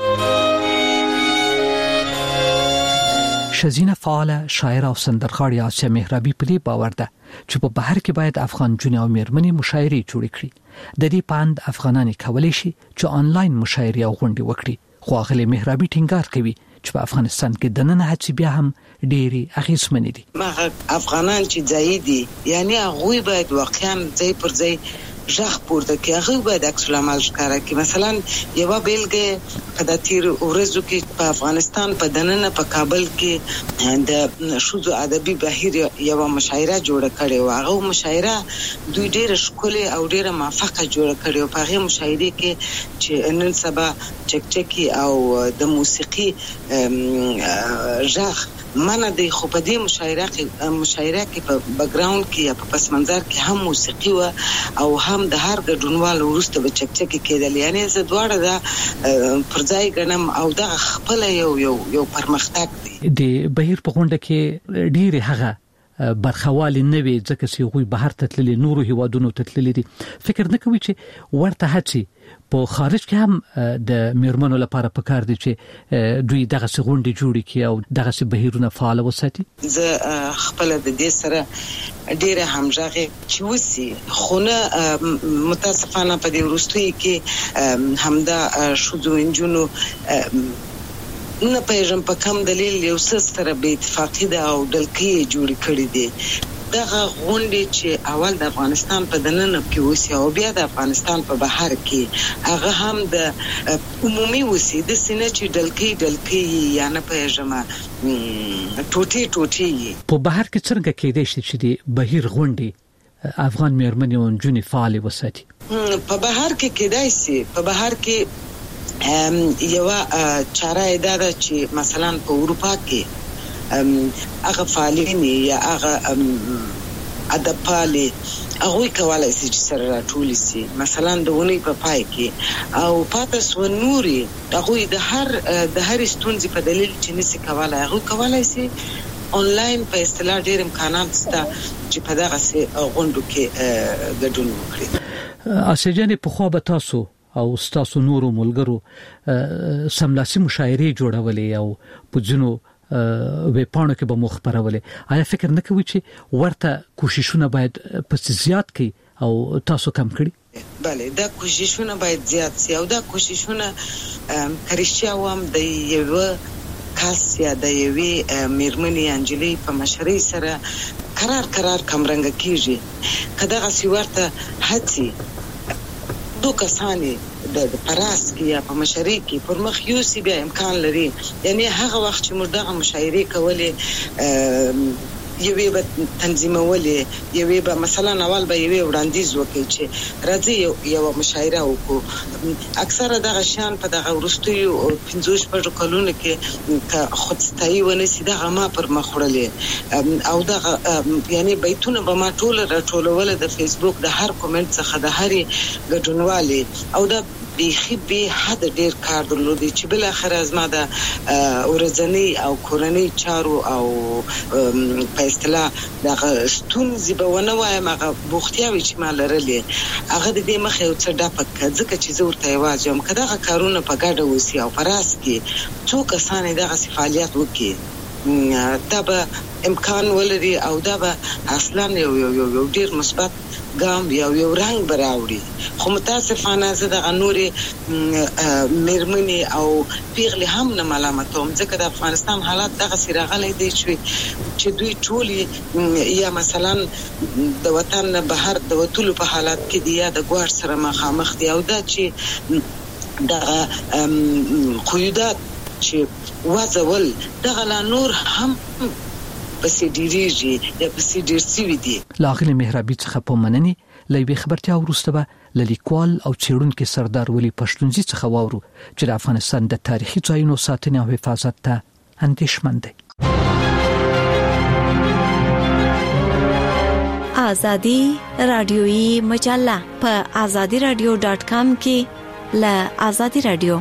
شزینه فعاله شاعر او سندرغاړې آسیا مهرابي په دې باور ده چې په بهر کې باید افغان جنې او میرمنې مشاعرې جوړې کړي. د دې پاند افغانان کولای شي چې آنلاین مشاعرې او غونډې وکړي. خو هغه مهرابي ټینګار کوي چې په افغانستان کې د نن هڅې بیا هم ډېری اغیزمنې دي. ما افغانان چې ځای دي یعنی هغه باید واقعا ځای پر ځای ژغ پورته کوي هغه باید عکس العمل ښکاره کړي. مثلا یو بیلګه په د تیر ورځو کې په افغانستان په دننه په کابل کې د شوزو ادبي بهیر یو مشاعره جوړه کړې و. هغه مشاعره دوی ډېر ښکلې او ډېر موافقه جوړه کړې و. په هغه مشاعره کې چې نن سبا چکچکی او د موسیقي ژغ منه دی خو په دې مشاعره کې مشاعره کې په بیک ګراوند کې یا په پس منظر کې هم موسیقي و او هم د هر ګډونوال ورسته به چکچکی کېدل. یعنی زه دواړه دا پر ځای ګڼم او دا خپل یو یو یو پرمختګ دی. د بهیر په غونډه کې ډېر هغه برخوالي نه وي ځکه چې غوي بهر ته تللي نورو هیوادونو ته تللي دي. فکر نه کوي چې ورته هڅي په خارج کې هم د میرمنو لپاره پکار دي چې دوی دغه غونډې جوړې کړي او دغه بهیرونه فعال وساتي. زه خپل د دې سره ډیره همغږي چې وسی خو نه متاسفانه په دې وروستي کې همدا شوزو انجونو نه پېژم په کوم دلیل یو څه سره به اتفاقی ده او دلکې جوړ کړی دي. دغه غونډې چې اول د افغانستان په دننه کې وسی او بیا د افغانستان په بهر کې هغه هم د عمومي وسی د سینې چې دلکې دلکې یا نه پېژم ټوټي ټوټي په بهر کې څنګه کېدای شي چې د بهیر غونډې افغان میرمنې او جنې فعال وساتي؟ په بهر کې کېدای شي په بهر کې یو چاره دا ده چې مثلا په اروپا کې هغه فعالین یا هغه ادبپالي هغه کولای شي چې سره راټول شي مثلا د ونی په پای کې او پاتس و نوري هغه د هر د هر ستونزې په دلیل چې نسی کولای هغه کولای شي آنلاین په اصطلاح ډېر امکانات شته چې په دغه غونډو کې ګډون وکړي. اسجنې په خو به تاسو او تاسو نورو ملګرو سملاسي مشاعرې جوړولې او په جنو وې پاڼو کې به مخبرولې. آیا فکر نه کوي چې ورته کوششونه باید په زیات کې او تاسو کم کړی؟ بله دا کوششونه باید زیات سي او دا کوششونه کریشیا وام د یو کاس یا د یوې میرمنې انجلي په مشرۍ سره قرار قرار کمرنګ کیږي. کداغه سی ورته هڅي دو کسانی د پراس کې یا په مشاري کې پر مخ یو سی بیا امکان لري. یعنی هغه وخت چې موږ دغه مشاعرې کولې یوې به تنظیمولې، یوې به مثلا اول به یوې وړاندیز وکړي چې راځي یو مشاعره وکړو. اکثره دغه شیان په دغه وروستیو پنځه شپږ کلونو کې خودستایي ونیسي دغه ما پر مخ وړلې او دغه یعنی بیتونه به ما ټول راټولول د فیسبوک د هر کومنټ څخه د هرې ګډونوالې او د بیخي به حد ډیر کار درلودي چې بل اخر از ما د ورځنی او کورنۍ چارو او په اصطلاح د ستونزې به ونه وایم هغه بوختیاوي چې ما لرلې هغه د دې مخې یو څه ډاپک ځکه چې زه ورته یوازې یم که دغه کارونه په ګډه وسي او په راس کې څو کسان یې دغسې فعالیت وکړي دا به امکان ولري او دا به اصلا یو یو یو ډیر مثبت ګام یو یو رنګ براوړي. خو متاسفانه زه دغه نورې مېرمنې او پیغلې هم نه ملامتوم ځکه د افغانستان حالات دغسې راغلی دی چې دوی ټولې یا مثلا د وطن نه بهر د وتلو په حالات کې دي یا د ګواښ سره مخامخ دي او دا چې دغه قیودات چې وځول دغه لا نور هم پسې ډیریږي یا پسې ډیر سوي دي. لاغلي مهرابي څخه په مننې لوي خبرتیا وروسته به لیکوال او څېړونکو سردار ولی پښتونزي څخه واورو چې د افغانستان د تاریخي ځایونو ساتنې او حفاظت ته اندېښمن دي. آزادي رادیويي مجله په آزادي رادیو ډاټ کام کې له آزادي رادیو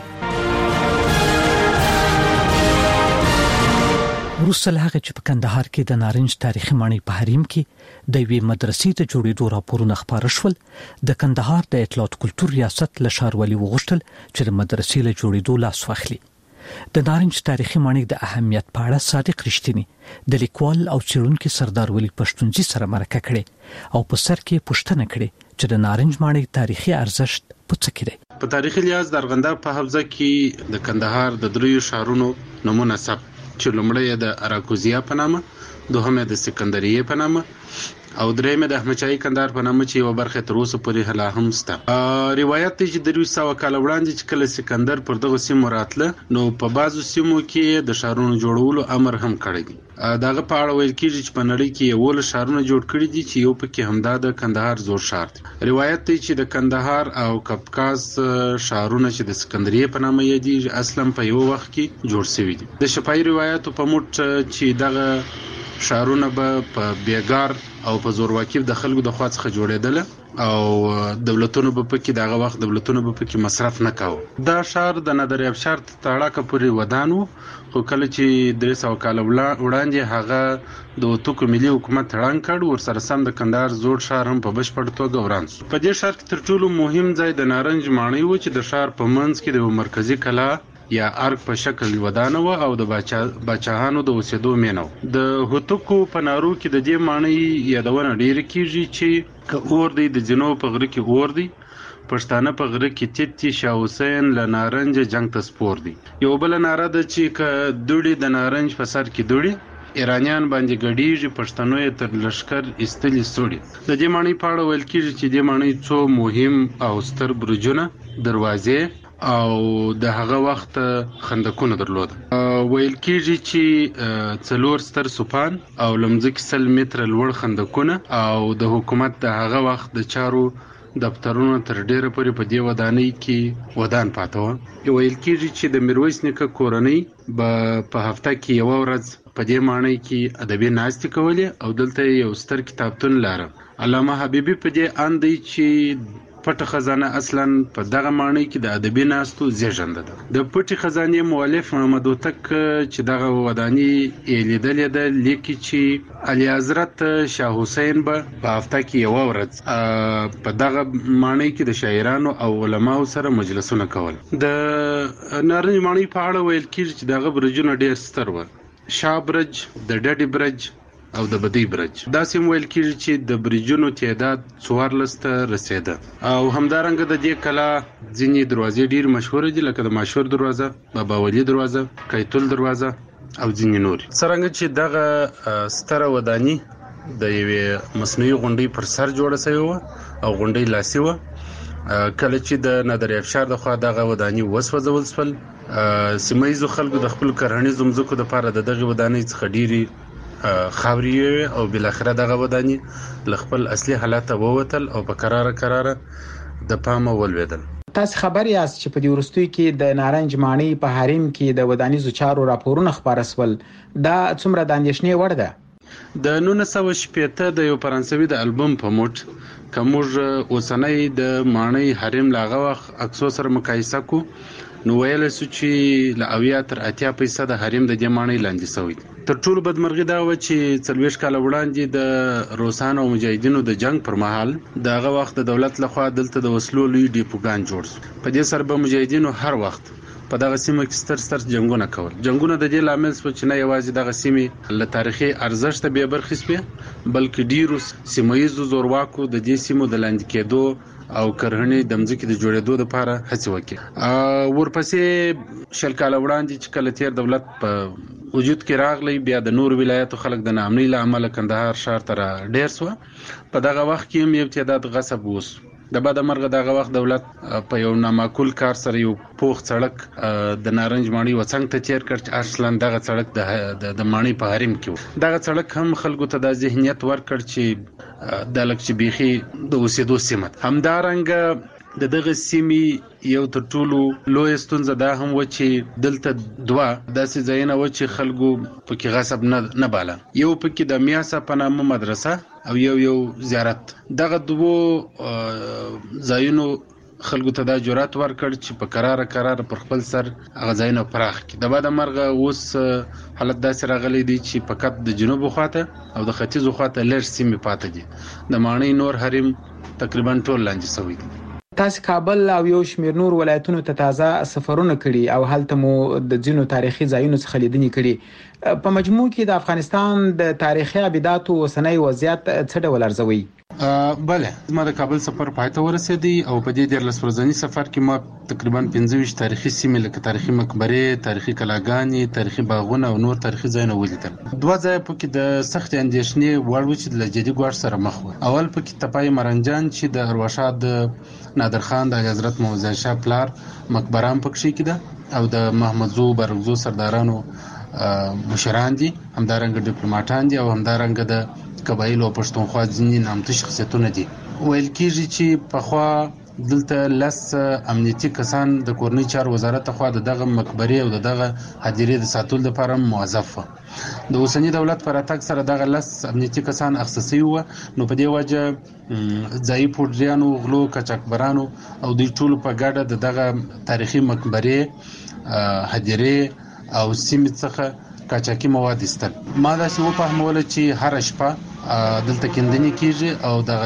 وروسته له هغه چې په کندهار کې د نارنج تاریخي ماڼۍ په حریم کې د یوې مدرسې ته جوړېدو راپورونه خپاره شول. د کندهار د اطلاعات کلتور ریاست له ښاروالۍ وغوښتل چې د مدرسې له جوړېدو لاس واخلي. د نارنج تاریخي ماڼۍ د اهمیت په اړه صادق رښتینی د لیکوال او څېړونکو سردار ولی پښتونزي سره مرکه کړې او په سر کې پوښتنه کړې چې د نارنج ماڼۍ تاریخي ارزښت په څه کې دی. په تاریخي لحاظ د ارغنداب په حوزه کې د کندهار د دریو ښارونو نمونه ثبت چې لومړی د اراکوزیا په نامه، دوهم د سکندریه په نامه او درېمه د احمد شاهي کندهار په نامه چې یو برخه تر اوسه پورې هلا هم شته. روایت دی چې د دوه سوه کال وړاندې چې کله سکندر پر دغه سیمو راتله نو په بازو سیمو کې د ښارونو جوړولو امر هم کړی دی. داغه په اړه ویل کېږي چې په نړۍ کې یو ول ښارونه جوړ کړي دي چې یو پکې همدا د کندهار زوړ ښار دی. روایت دی چې د کندهار او کپکاس ښارونه چې د سکندریه په نامه یادېږي اصلا په یو وخت کې جوړ شوي دي. د شفاهي روایتو په موټ چې دغه ښارونه به په بیګار او په زورواکي د خلکو د خوا څخه جوړېدل او دولتونو به پکې دغه وخت دولتونو به پکې مصرف نه کاوه. دا ښار د نادر افشار تړاکه پورې ودان و خو کله چې درې سوه کال وړاندې هغه د وتوکو ملي حکومت تړان کړ ورسره سم د کندهار زوړ ښار هم په بشپړ توګه وران شو. په دې ښار کې تر ټولو مهم ځای د نارنج ماڼۍ و چې د ښار په منځ کې د مرکزي کلا یا ارګ په شکل ودانه و او د باچاهانو د اوسېدو مینه و. د هوتکو په نارو کې د دې ماڼۍ یادونه ډېره کېږي چې که اور دی د ځینو په غره کې اور دی، پښتانه په غره کې تیت دي، شاه حسین له نارنج جنگ ته سپور دی. یو بل ناره ده چې که دوړي د نارنج په سر کې دوړي ایرانیان باندې ګډیږي، پښتنو یې تر لشکر استلی سوړي. د دې ماڼۍ په اړه ویل کېږي چې دې ماڼۍ څو مهم او ستر برجونه، دروازې او د هغه وخت خندقونه درلوده. ویل کېږي چې څلور ستر سوپان او لمځکې سل متره لوړ خندقونه او د حکومت د هغه وخت د چارو دفترونه تر ډیره پورې په دې ودانۍ کې ودان پاته و. ویل کېږي چې د میرویس نیکه کورنۍ به په هفته کې یوه ورځ په دې ماڼۍ کې ادبي ناستې کولې او دلته یو ستر کتابتون لاره. علامه حبیبي په دې اند دی چې پټه خزانه اصلا په دغه ماڼۍ کې د ادبي ناستو زیږنده ده. د پټې خزانې مؤلف محمد هوتک چې دغه ودانۍ یې لیدلې ده لیکي چې علي حضرت شاه حسین به په هفته کې یوه ورځ په دغه ماڼۍ کې د شاعرانو او علماو سره مجلسونه کول. د نارنج ماڼۍ په اړه ویل کېږي چې دغه برجونه ډېر ستر و، شاه برج، د ډډې برج او د بدی برج. دا سیم ویل کېږي چې د برجونو تعداد څوارلس ته رسېده او همدارنګه د دې کلا ځینې دروازې ډېر مشهوره دي لکه د ماشور دروازه، بابا ولی دروازه، کیتول دروازه او ځینې نورې. څرنګه چې دغه ستره وداني د یوې مصنوعي غونډۍ پر سر جوړه شوې وه او غونډۍ لاسي وه. کله چې د نادر افشار د خوا دغه وداني وسوځول شول، سیمه ییزو خلکو د خپلو کرهنیزو مځکو دپاره د دغې ودانۍ څخه ډېرې خاوري او بل اخره دغه ودانی لخپل اصلي حالت ووتل او په قرار قرار د پامه ولویدل. تاسو خبر یاست چې په دې ورستوي کې د نارنج ماڼۍ په حریم کې د ودانیزو چارو راپورونه خبره سول. دا څومره د اندېښنې وړ ده؟ د نولس سوه شپېته د یو فرانسوي د البوم په موټ کومه اوسنۍ د ماڼۍ حریم لاغه وخت اکسو سره مقایسه کو نو ویل سو چې ل اویا تر اتیا پیسې د حریم د دې ماڼۍ لاندې سوی. تر ټولو بدمرغي دا و چې څلويش کال وړاندې د روسان او مجاهدینو د جنگ پر مهال دغه وخت د دولت لخوا دلته د وسلو لوی ډیپوګان جوړ شو. په دې سره به مجاهدینو هر وخت په دغه سیمه کې ستر ستر جنگونه کول. جنگونه د دې لامل شو چې نه یوازې دغه سیمه له تاریخي ارزښت به برخې سپه بلکې ډیرو سیمایي زورواکو د دې سیمو د لاندې کېدو او کرهنې د مځکې د جوړېدو لپاره هڅه وکړه. ورپسې شل کال وړاندې چې کله تیر دولت په وجود کې راغلی بیا د نور ولایتو خلک د ناامنۍ له امله کندهار ښار ته ډېر سو. په دغه وخت کې هم یو تعداد غصب وس. د بعد مرغه دغه وخت دولت په یو نامعقول کار سره یو پوخ سړک د نارنج ماڼۍ وڅنګ ته تیر کړ چې اصلا دغه سړک د د ماڼۍ په حریم کې دغه سړک هم خلکو ته د ذهنیت ورکړ چې د لکه بيخي د اوسېدو سیمه همدارنګه د دغه سیمې یو تر ټولو لوی ستونزه دا هم و چې دلته دوا داسې ځایونه و چې خلکو پکې غصب نه نه باله. یو پکې د میاسا په نامه مدرسه او یو یو زیارت. دغه دوو ځایونو خلکو ته دا جرأت ورکړ چې په قرار قرار پر خپل سر هغه ځایونه پراخ کړي. د بعد مرغه اوس حالت داسې راغلی دی چې فقط د جنوب خواته او د ختیځ خواته لږ سیمې پاتې دي. د ماڼۍ نور حریم تقریبا ټول لاندې شوی دی. تاسو کابل او یو شمیر نور ولایتونو ته تازه سفرونه کړي او هلته مو د ځینو تاریخي ځایونو څخه لیدنې کړي. په مجموع کې د افغانستان د تاریخي ابداتو اوسنۍ وضعیت څه ډول ارزوي؟ بله زما د کابل سفر پای ته ورسېدی او په دې دیارلس ورځني سفر کې ما تقریبا پنځه ویشت تاریخي سیمې لکه تاریخي مقبرې، تاریخي کلاګانې، تاریخي باغونه او نور تاریخي ځایونه ولیدل. دوه ځایه پکې د سخت اندېښنې وړ و چې د جدي ګواښ سره مخ و. اول پکې تپای مرنجان چې د ارواښاد د نادر خان د حضرت محمد شاه پلار مقبره هم پکې کېده او د محمدزو برغزو سردارانو مشران دي، همدارنګه ډیپلوماټان دي او همدارنګه د قبایلو او پښتونخوا ځینې نامتو شخصیتونه دي. ویل کېږي چې پخوا دلته لس امنیتي کسان د کورنۍ چارو وزارت خوا د دغه مقبرې او د دغه حاضرې د ساتلو لپاره موظف و. د اوسنی دولت پر اتاک سره دغه لس امنیتي کسان اختصاصي و. نو په دې وجه ځایي پوډریانو، غلو، قاچاقبرانو او دوی ټول په ګډه د دغه تاریخي مقبرې حاضرې او سیمې څخه قاچاقي مواد استل. ما داسې وفهموله چې هر شپه دلته کیندنې کیږي او دغه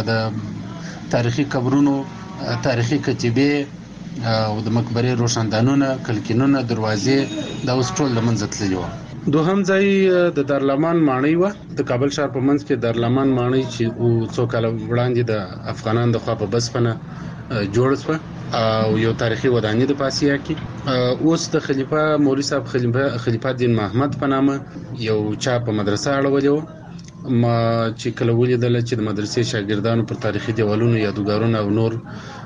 د تاریخي قبرونو، تاریخي کتیبې او د مقبرې روشندانونه، کلکینونه، دروازې دا اوس ټول له منځه تللي وو. دوهم ځای د دارالمان ماڼۍ وه. د کابل ښار په منځ کې دارالمان ماڼۍ چې څو کاله وړاندې د افغانانو د خوا په بسپنه جوړ شوه او یو تاریخي ودانۍ د پاسیا کې. اوس د خلیفہ مولوي صاحب خلیفہ خلیفہ دین محمد په نامه یو چا په مدرسه اړولې و. ما چې کله ولیدل چې د مدرسې شاګردانو پر تاریخي دیوالونو یادګارونه او نور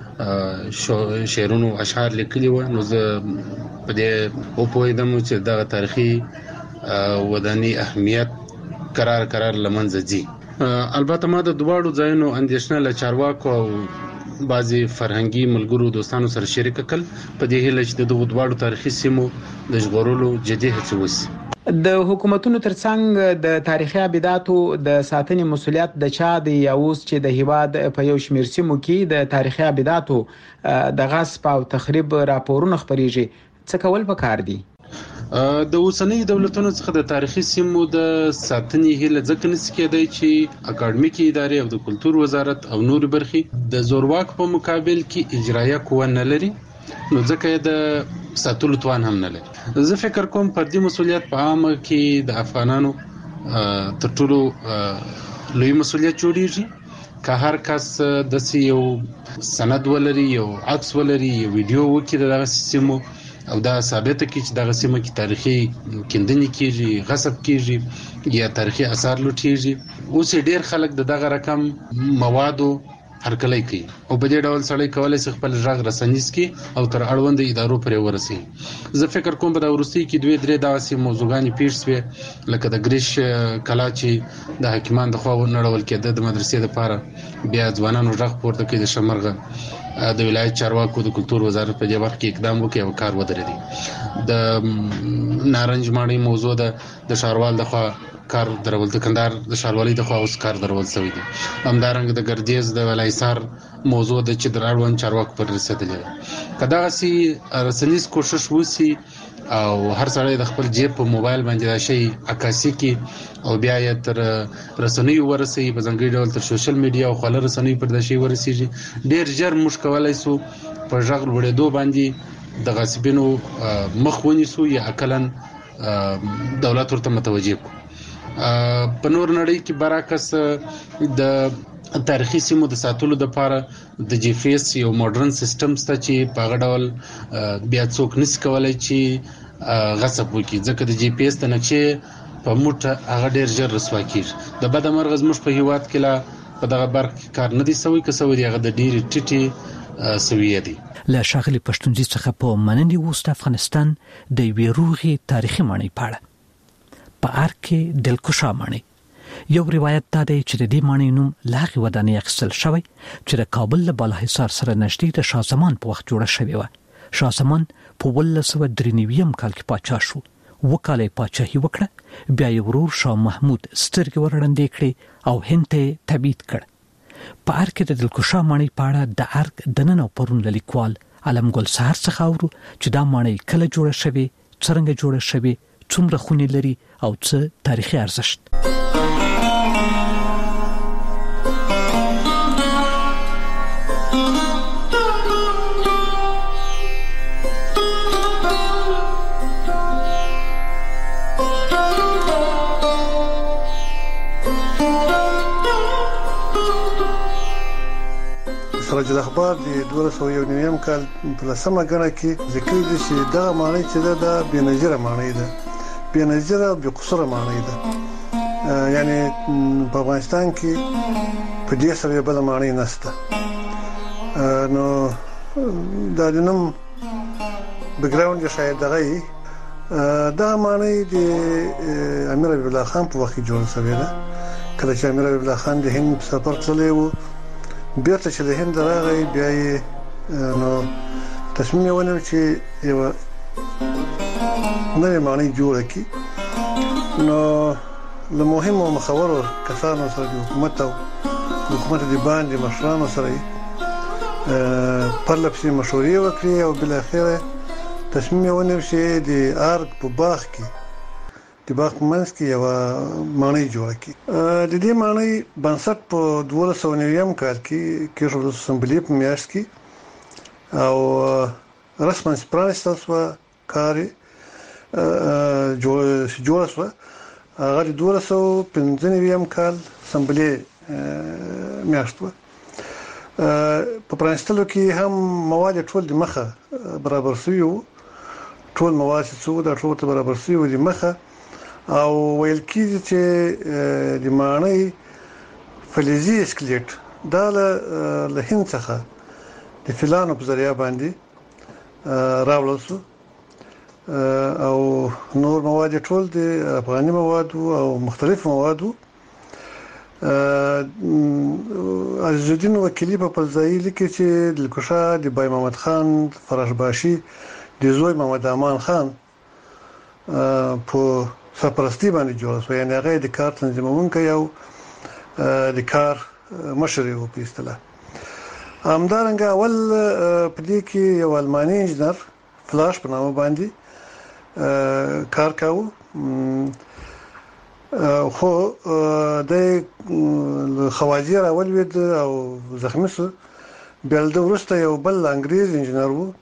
شعرونو اشعار لیکلي و، نو زه په دې وپوهېدم چې دغه تاریخي ودانۍ اهمیت قرار قرار لمنځه ځي. البته ما د دواړو ځایونو اندېښنه له چارواکو او بعضی فرهنګي ملګرو دوستانو سره شریک کړل په دې هیله چې د دغو دواړو تاریخي سیمو د ژغورلو جدي هڅې وشي. د حکومتونو ترڅنګ د تاریخي ابداتو د ساتنې مسولیت د چا دی؟ یا اوس چې د هیواد په یو شمیر سیمو کې د تاریخي ابداتو د غصب او تخریب راپورونه خپریږي، څه کول پکار دي؟ د اوسنۍ دولتونو څخه د تاریخي سیمو د ساتنې هیله ځکه نشي کېدای چې اکاډمیکي ادارې او د کلتور وزارت او نور برخې د زورواک په مقابل کې اجرایه قوه نه لري، نو ځکه د ساتلو توان هم نه لري. زه فکر کوم فردي مسولیت په عامه کې د افغانانو تر ټولو لوی مسولیت جوړیږي. که هر کس داسې یو سند ولري، یو عکس ولري، یو ویډیو وکړي د دغه سیمو او دا ثابته کړي چې دغه سیمه کې تاریخي کیندنې کیږي، غصب کیږي یا تاریخي آثار لوټیږي. اوس ډیر خلک د دغه رقم موادو هرکلی کوي او په دې ډول سړی کولای شي خپل ژغ رسنیز کی او تر اړوند ادارو پرې ورسي. زه فکر کوم په د ورستي کې دوی درې داسې موضوعګانې پیښ شوې لکه د ګریش کلا چې د حکیمان د خوا نړول کېده د مدرسې لپاره بیا ځوانانو ژغ پورته کړي د شمرغه د ولایت چارواکو د کلتور وزارت په دې وخت کې اقدام وکړي او کار ودرېدي. د نارنج ماڼۍ موضوع د شاروال د خوا کار درول د کندهار د شالوالۍ د خوا اوس کار درول شوی دی. همدارنګه د ګردیز د ولایسار موضوع د چې د اړوند چارواکو پر رسیدلې ده. که دغسې رسنیز کوشش وسي او هر سړی د خپل جیب په موبایل باندې دا شی عکاسي کی او بیا یې تر رسنیو ورسي په ځانګړي ډول تر سوشل میډیا او خپل رسنیو پر دا شی ورسیږي، ډیر ژر موږ کولای سو په ژغ وړېدو باندې د غاصبینو مخ ونیسو یا عقلن دولت ورته متوجه کو. په نور نړۍ کې برعکس د تاریخي سیمو د ساتلو لپاره د جی پی ایس یو ماډرن سیستم سته چې په هغه ډول بیا څوک نشي کولای چې غصب وکړي، ځکه د جی پی ایس د نقشې په موټه هغه ډیر ژر رسوا کیږي. د بد مرغ زموږ په هیواد کې لا په دغه برخه کار نه دی سوی، که سوی دی هغه د ډیر ټیټي سویه دی. له ښاغلي پښتونزي څخه په منندې وست افغانستان د یوې روغې تاریخي ماڼۍ په اړه په ارګ کې دلکشا ماڼۍ. یو روایت دا دی چې د دې ماڼۍ نوم له هغې ودانۍ اخیستل شوی چې د کابل له بالاحصار سره نږدې د شاه زمان په وخت جوړه شوې وه. شاه زمان په اوولس سوه درې نوي کال کې پاچا شو، اووه کاله یې پاچاهي وکړه، بیا یې ورور شاه محمود سترګې ورړندې کړې او هند ته یې تبعید کړ. په ارګ کې د دلکشا ماڼۍ په اړه د ارګ د نن او پرون له لیکوال علم ګل سهار څخه اورو چې دا ماڼۍ کله جوړه شوې، څرنګه جوړه شوې، څومره خونې لري او څه تاریخي ارزښت. سراج الاخبار د دوه سوه یو نوي کال په لسمه ګڼه کې ذکر دي چې دغه ماڼۍ چې ده د بېنظیره ماڼۍ ده، بېنظیره او بېقصوره ماڼۍ ده. یعنی په افغانستان کې په دې سره بله ماڼۍ نشته. نو دا د نوم بیکګراوند یې شاید دغه وي. دغه ماڼۍ د امیر حبیب الله خان په وخت کې جوړه شوې ده. کله چې امیر حبیب الله خان د هند په سفر تللی و، بیرته چې د هند راغی، بیا یې نو تصمیم یې ونیو چې یوه نوې ماڼۍ جوړه کړي. نو له مهمو مخورو کسانو سره د حکومت او حکومت د باندې مشرانو سره یې پرله پسې مشورې وکړې او بالاخره تصمیم یې ونیو چې د ارګ په باغ کې د باغ په منځ کې یوه ماڼۍ جوړه کړي. د دې ماڼۍ بنسټ په دوه سوه نوي کال کې کېښودل شو، سنبلې په میاشت کې، او رسما پرانیستل شوه، کار یې جوړه شوه. هغه د دوه سوه پنځه نوي کال سنبلې میاشت وه. په پرانیستلو کې هم مواد ټول د مخه برابر شوي وو، ټول مواد چې څه وو دا ټول ته برابر شوي وو د مخه، او ویل کېږي چې د ماڼۍ فلزي اسکلیټ دا له هند څخه د فیلانو په ذریعه باندې راوړل شو، او نور مواد ټول د افغاني مواد او مختلف مواد وو. عزیز الدین وکیلی په فلزایي لیکي چې دلکشا د بای محمد خان فراشباشي د زوی محمد امان خان په سرپرستی باندې جوړه شو، یعنی هغه د کار تنظیمونکی او د کار مشر و په اصطلاح. همدارنګه اول په دې کې یو الماني انجنیر فلاش په نامه باندې کار کاوه، خو د خوازی راولوید او زخمی شو. بیا د وروسته یو بل انګریز انجنیر و،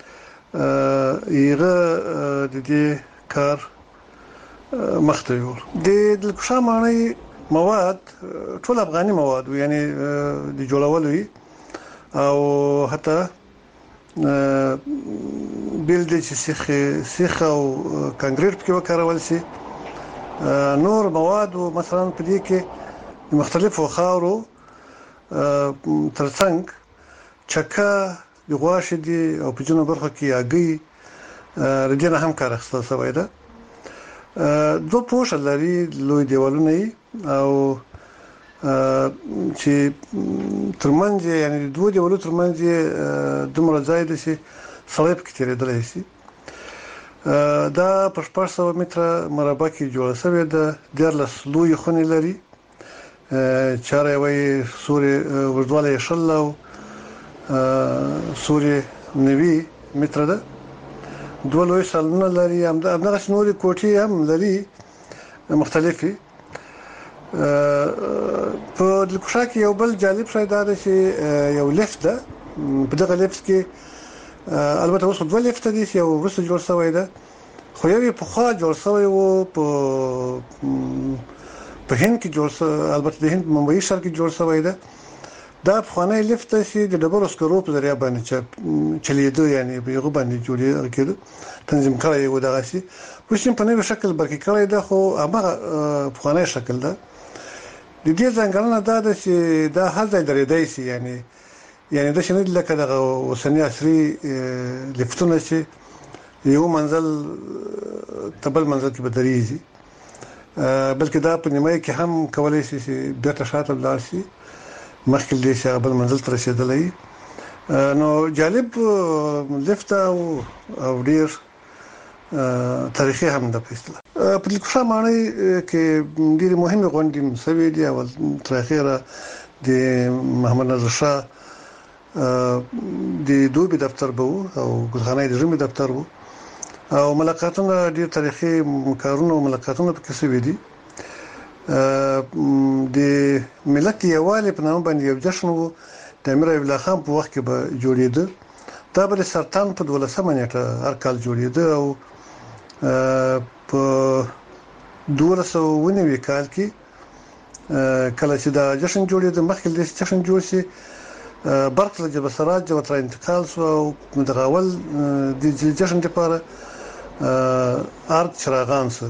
هغه د دې کار مخته یوړ. د دلکشا ماڼۍ مواد ټول افغاني مواد و، یعنی د جوړولو او حتی بیل د چې سیخ سیخ او کانکریټ کې وکارول شي. نور مواد مثلا په دې کې مختلفو خاورو ترڅنګ چکه د غواشه دي او په جنوب برخه کې اګي ردینه هم کار اخیستل شوی ده. دوه پوښ لري لوی دیوالونه او چې ترمنځ یعنی دوه دیوالو ترمنځ دومره ځای دی چې سړی پکې تېرېدلی شي. دا په شپږ سوه متره مربع کې جوړه شوې ده. دیارلس لویې خونې لري، چاره یې سوري اوږدوالی یې شل او سوري نوي متره ده. دوه لوی سالونه لري، همدغسې نورې کوټې هم لري مختلفې. په دلکوشا کې یو بل جالب شی دا ده چې یو لیفت ده. په دغه لیفت کې البته اوس دوه لیفت دي چې یو وروسته جوړ شوی ده، خو یو یې پخوا جوړ شوی و په په هند کې جوړ شوی، البته د هند ممبئی ښار کې جوړ شوی ده. دا پخوانی لیفت چې د ډبرو سکرو په ذریعه باندې چلیدو، یعنی په یو باندې جوړې کېدو، تنظیم کړی و دغه شي. اوس په نوې شکل برکې کړی ده، خو هغه پخوانی شکل ده. د دې ځانګړنه دا ده چې دا هر ځای درېدای شي، یعنی یعنی دا شنه لکه دغه اوسنی عصري لیفتونه چې یو منزل تبل منزل کې بدريږي، بلکې دا په نیمه کې هم کولای شي چې بیرته شاته لاړ شي، مخکې دې چې بل منزل ته رسیدلی. نو جالب لیفت او ډیر تاریخي هم ده. په اصطلاح په دلکوشا ماڼۍ کې ډېرې مهمې غونډې شوې دي. اول تر اخره د محمد نادر شاه د دوبي دفتر به او ګلخانه د ژمي دفتر وو، او ملاقاتونه ډېر تاریخي کارونه او ملاقاتونه پکې شوي دي. د ملت یووالي په نامه باندې یو جشن وو، د امیر حبیب الله خان په وخت کې به جوړېده. دا به د سرطان په دولسمه نیټه هر کال جوړېده، او په دولس سوه اوه نوي کال کې کله چې دا جشن جوړېده، مخکې د جشن جوړ شي برق له جبل سراج ورته انتقال شو، او د غاول د جشن لپاره ارګ چراغان شو.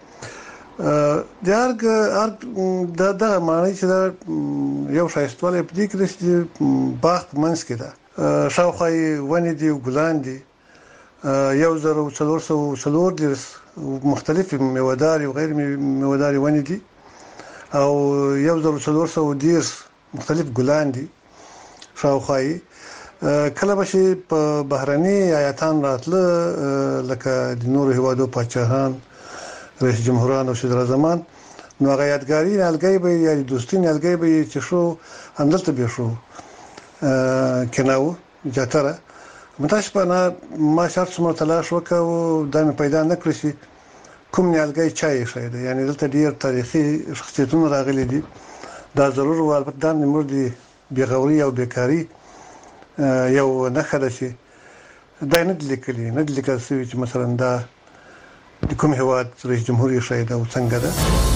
د ارګ ارګ دغه معنی چې دا یو شایستواله په دې کې د باغ منځ کې ده، شاوخوا ونې دي او ګلان دي، یو زر او څلور سوه څلور دېرش مختلفې میوهدارې او غیر میوهدارې ونې دي، او یو زر او څلور سوه دېرش مختلف ګلان دي شاوخوا. کله به چې په بهرني ایاتان راتله، لکه د نورو هیوادو پاچاهان، رئیس جمهوران او صدر اعظمان، نو هغه یادګاري نیالګی به یا د دوستي نیالګی به چې شو همدلته به شو کناو جاتره. متاسفانه ما شرط څومره تلاش وکړ، دا مې پیدا نه کړ چې کوم نیالګی چا یې ښی دی. یعنی دلته ډېر تاریخي شخصیتونه راغلي دي. دا ضرور و، البته دا زموږ د بېغوري او بیکاري یو نښه ده چې دا نه دي لیکلي، نه دي لیکل شوي چې مثلا دا د کوم هیواد رئیس جمهور یې ښی ده او څنګه ده.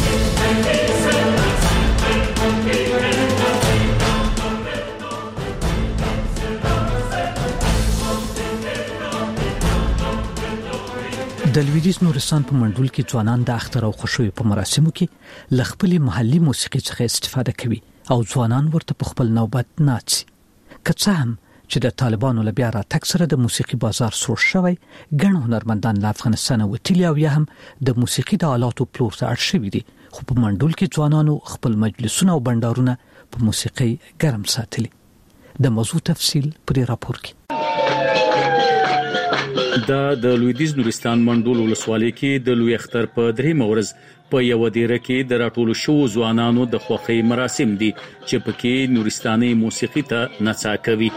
د لویدیځ نورستان په منډول کې ځوانان د اختر او خوشوي په مراسمو کې ل خپل محلي موسیقي څخه استفاده کوي او ځوانان ورته په خپل نوبت ناڅي. که څه هم چې د طالبانو له بیا راتګ سره د موسیقي بازار سوړ شوی، ګڼ هنرمندان له افغانستان وتلي او یا هم د موسیقي د آلاتو پلور ته اړ شوي دي، خو په منډول کې ځوانانو خپل مجلسونه او بندرونه په موسیقي ګرم ساتلي. د موضوع تفصیل پر راپور کې. دا د لویدیځ نورستان منډول ولسوالۍ کې د لوی اختر په درېمه ورځ په یو دیره کې د راټولو شوو ځوانانو د خوښۍ مراسم دي چې پکې نورستاني موسیقي ته نڅا کوي.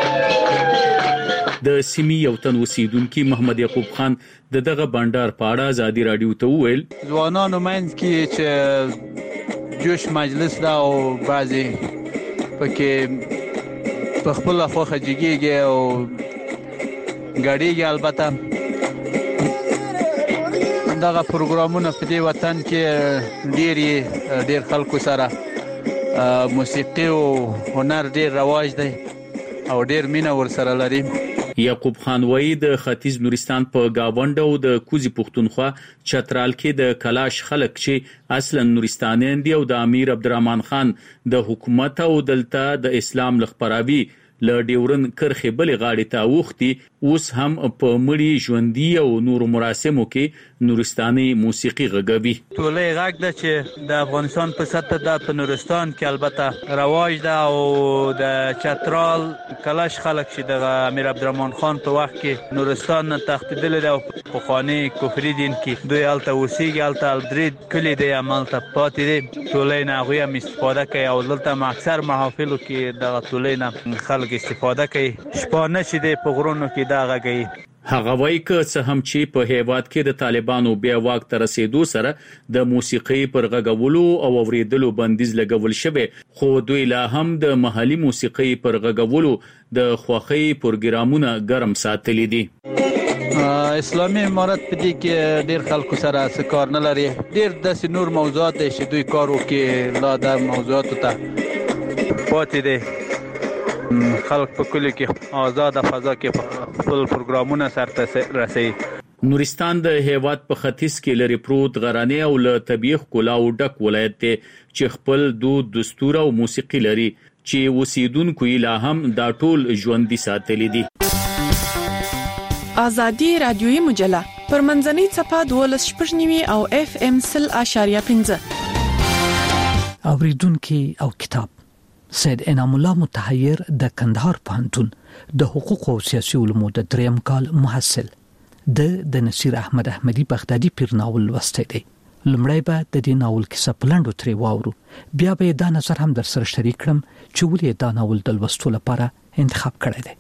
د سیمې یو تن اوسیدونکي محمد یعقوب خان د دغه بندر په اړه ازادي رادیو ته وویل: ځوانانو منځ کې چې جوش مجلس دا او بعضي پکې په خپل خوخه جګیږي او غاډيږي. البته دغه پروګرامونه په دې وطن کې ډېری ډېر خلکو سره موسیقي او هنر ډېر رواج دی او ډېر مینه ور سره لري. یعقوب خان وای د ختیځ نورستان په گاوند او د کوزي پښتونخوا چترال کې د کلاش خلک چې اصلا نورستانیان دي او د امیر عبدالرحمن خان د حکومت او دلته د اسلام لخپراوي ل ډیورن کرخه بلې غاړې ته وختي اوس هم په مړی ژوندۍ او نور مراسمو کې نورستاني موسیقي غږوي. ټولې غږ ده چې د افغانستان په سطح د په نورستان کې البته رواج ده او د چترال کلاش خلک چې د امیر عبدالرحمن خان په وخت کې نورستان نه تښتیدل دي او په خواني کفري دین کې دوی الته اوسېږي الته الدرید کلی دی عملته پاتې دي ټولې نه غوي هم استفاده کوي او دلته اکثر محافلو کې د ټولې نه خلک استفاده کوي شپانه چې دی په غرونو کې دا غږی. هغه وایي که څه هم چې په هیواد کې د طالبانو بیا واک ته رسیدو سره د موسیقي پر غږولو او اوریدلو بندیز لګول شوی خو دوی لا هم د محلي موسیقي پر غږولو د خوخي پروګرامونه ګرم ساتلي دي. اسلامي امارت په دې کې ډېر خلکو سره څه کار نه لري ډېر داسې نور موضوعات دي چې دوی کار وکړي لا د موضوعاتو ته پاتې دي خلک په کلی کې آزاد فضا کې خپل پروګرامونه سرته رسي. نورستان د هیواد په ختیځ کې لري پروت غرانه او له طبيعي ښکلا او ډک ولایت دی چې خپل دود دستور او موسیقي لري چې اوسیدونکو یې لا هم دا ټول ژوندۍ ساتلي دي. ازادي رادیوي مجله پر منځنۍ صفحه دولس شپږ او اف ام سل اشاریه پنځه اوریدونکو او کتاب سید انعام الله متحیر د کندهار پوهنتون د حقوق او سیاسي علومو د دریم کال محصل د د نصیر احمد احمدی بغدادي پیر ناول لوستی دی. لمړی به د دې ناول کیسه پلانډو ترې واورو بیا به دا نظر هم در سره شریک کړم چې ولې دا ناول د لوستلو لپاره انتخاب کړی دی.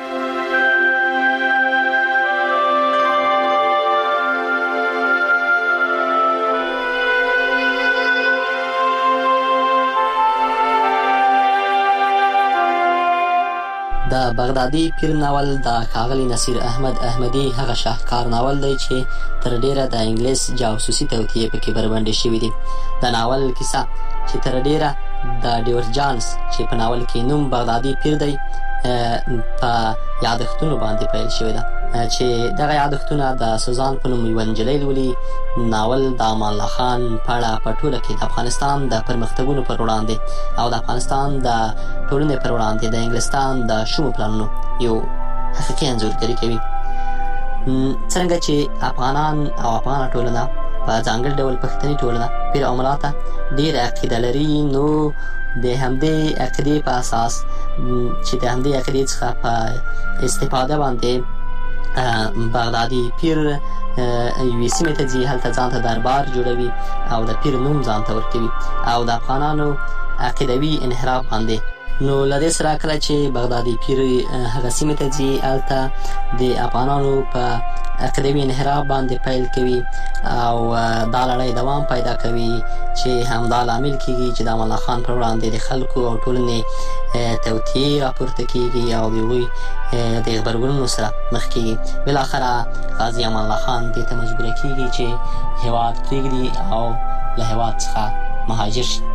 د بغدادي پیر ناول د ښاغلي نصیر احمد احمدی هغه شاهکار ناول دی چې تر ډیره د انګلیس جاسوسي توطیې پکې بربنډې شوې دي. د ناول کیسه چې تر ډیره د ډیورجانس چې په ناول کې نوم بغدادي پیر دی په یادښتونو باندې پیل شوې ده چې دغه یادښتونه د سوزان په نوم یو نجلۍ لولي. ناول د امان الله خان په اړه په ټوله کې د افغانستان د پرمختګونو پر وړاندې او د افغانستان د ټولنې پر وړاندې د انګلستان د شومو پلانونو یو حقیقي انځورګري کوي. څنګه چې افغانان او افغانه ټولنه په ځانګړي ډول پښتني ټولنه پیر او ملا ته ډېره عقیده لري نو د همدې عقیدې په اساس چې د همدې عقیدې څخه په استفاده باندې بغدادي پیر یوې سیمې ته ځي هلته ځان ته دربار جوړوي او د پیر نوم ځان ته ورکوي او د افغانانو عقیدوي انحراف باندې نو لدې سره کله چې بغدادي پیر هغه سیمې ته ځي هلته د افغانانو په عقیدوي انحراف باندې پیل کوي او دا لړۍ دوام پیدا کوي چې همدا لامل کیږي چې د امان الله خان پر وړاندې د خلکو او ټولنې توطیې راپورته کیږي او د هغوی د غبرګونونو سره مخ کیږي. بالاخره غازي امان الله خان دې ته مجبور کیږي چې هیواد پرېږدي او له هیواد څخه مهاجر شي.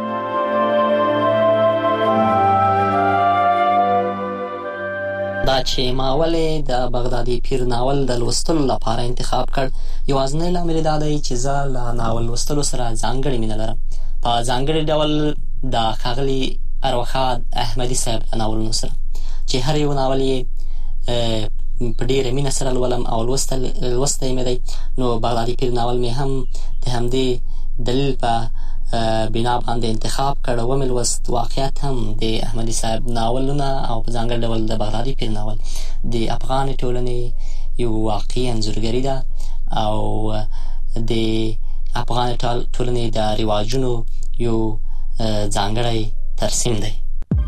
دا چې ما ولې د بغدادي پیر ناول د لوستلو لپاره انتخاب کړ یوازینی لامل دا دی چې زه له ناول لوستلو سره ځانګړې مینه لرم. په ځانګړي ډول د ښاغلي ارواښاد احمدي صاحب له ناولونو سره چې هر یو ناول یې په ډېره مینه سره لولم او لوستی مې دی. نو بغدادي پیر ناول مې هم د همدې دلیل په بنا باندې انتخاب کړ او مې لوست. واقعیت هم د احمدي صاحب ناولونه او په ځانګړي ډول د بغدادي پیر ناول د افغان ټولنې یو واقعي انځورګري ده او د افغان ټولنې د رواجونو یو ځانګړی ترسیم دی.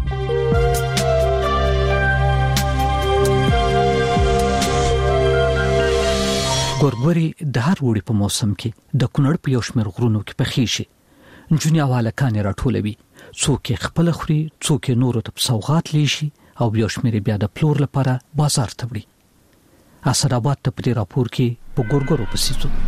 ګورګوري د هر وړي په موسم کې د کونړ په یو شمېر غرونو کې پخې شي. نجونې او هلکانې راټولوي، څوک یې خپله خوري، څوک یې نورو ته په سوغات لیشي او یو شمېر بیا د پلور لپاره بازار ته وړي. اسداباد ته په دې راپور کې په ګورګورو پسې ځو.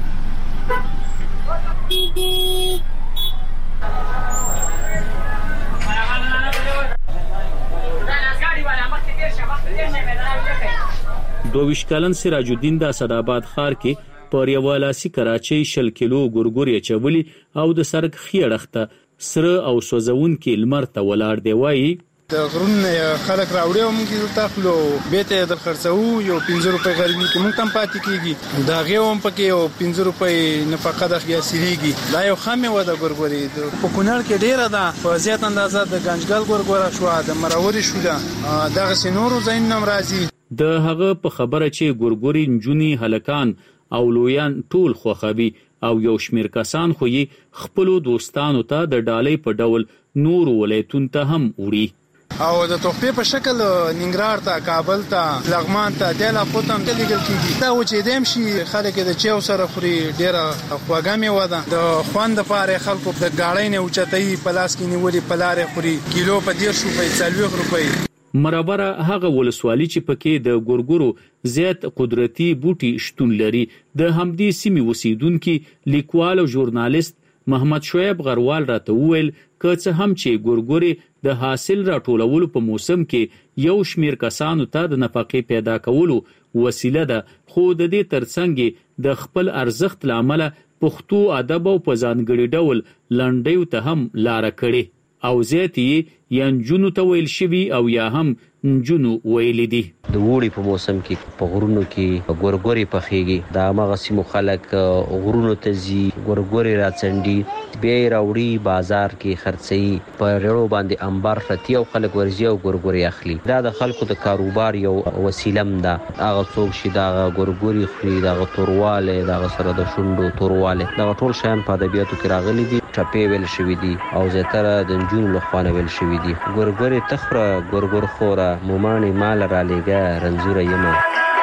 دوه کلن سراج الدین د اسداباد ښار کې پر یو لاسي کراچۍ شل کیلو ګورګوري چولي او د سرک خېړخته سره او سوزون کې لمر ته ولاړ دی. وایي د غرون خلک راوړي او موږ دلته خپلو بیت در خرڅو یو پنځه روپۍ غریبي کې موږ تم پاتې کیږي دا غيوم پکې یو پنځه روپۍ نفقه د خیاسيږي دا یو خامه و د ګورګوري په کونړ کې ډیره ده په زیات اندازه د گنجګل ګورګورا شو د مراوري شو ده دغه سينورو زین نم راځي. د هغه په خبره چې ګورګوري نجونی هلکان او لویان ټول خوخوي او یو شمیر کسان خو یې خپل دوستانو ته د ډالۍ په ډول نور ولایتون ته هم وړي او د توپې په شکل ننګرهار ته کابل ته لغمان ته د لا پوتم د لګل کیږي دا و چې دیم شي خلک د چیو سره خوري ډیره خواګامي وده د خوند لپاره خلکو د گاړې نه اوچتای پلاس کې نیولې پلارې خوري کیلو په ډیر شو په څلوي روپۍ. مرابره هغه ولسوالي چې پکې د ګورګورو زیات قدرتي بوټي شتون لري. د همدې سیمې اوسیدونکو لیکوال او ژورنالیست محمد شعیب غروال راته وویل که څه هم چې ګورګوري د حاصل راټولولو په موسم کې یو شمیر کسانو ته د نفقې پیدا کولو وسیله ده خو د دې ترڅنګ د خپل ارزښت لامل پښتو ادب او په ځانګړي ډول لنډیو ته هم لار کړي او زیاتی یا نجونو ته ویل شوی او یا هم نجونو ویل دي. د وړي په موسم کې په غرونو کې ګورګوري پخېږي دا مغه سیمو خلک غرونو ته زی ګورګوري راڅنډي بیا راوړي بازار کې خرڅي په رړو باندې انبار رتی او خلک ورزي او ګورګوري اخلي. دا د خلکو د کاروبار یو وسیله ده. هغه څوک چې دا ګورګوري خوري دا تورواله دا سره د شوندو تورواله دا ټول شیان په ادبیاتو کې راغلي دي. ټپې ویل شوی دي او زیاتره د نجونو لخوا ویل شوی دي. ګورګوري تخره ګورګور خوره مومانی مال را لګا رنزوره یمه.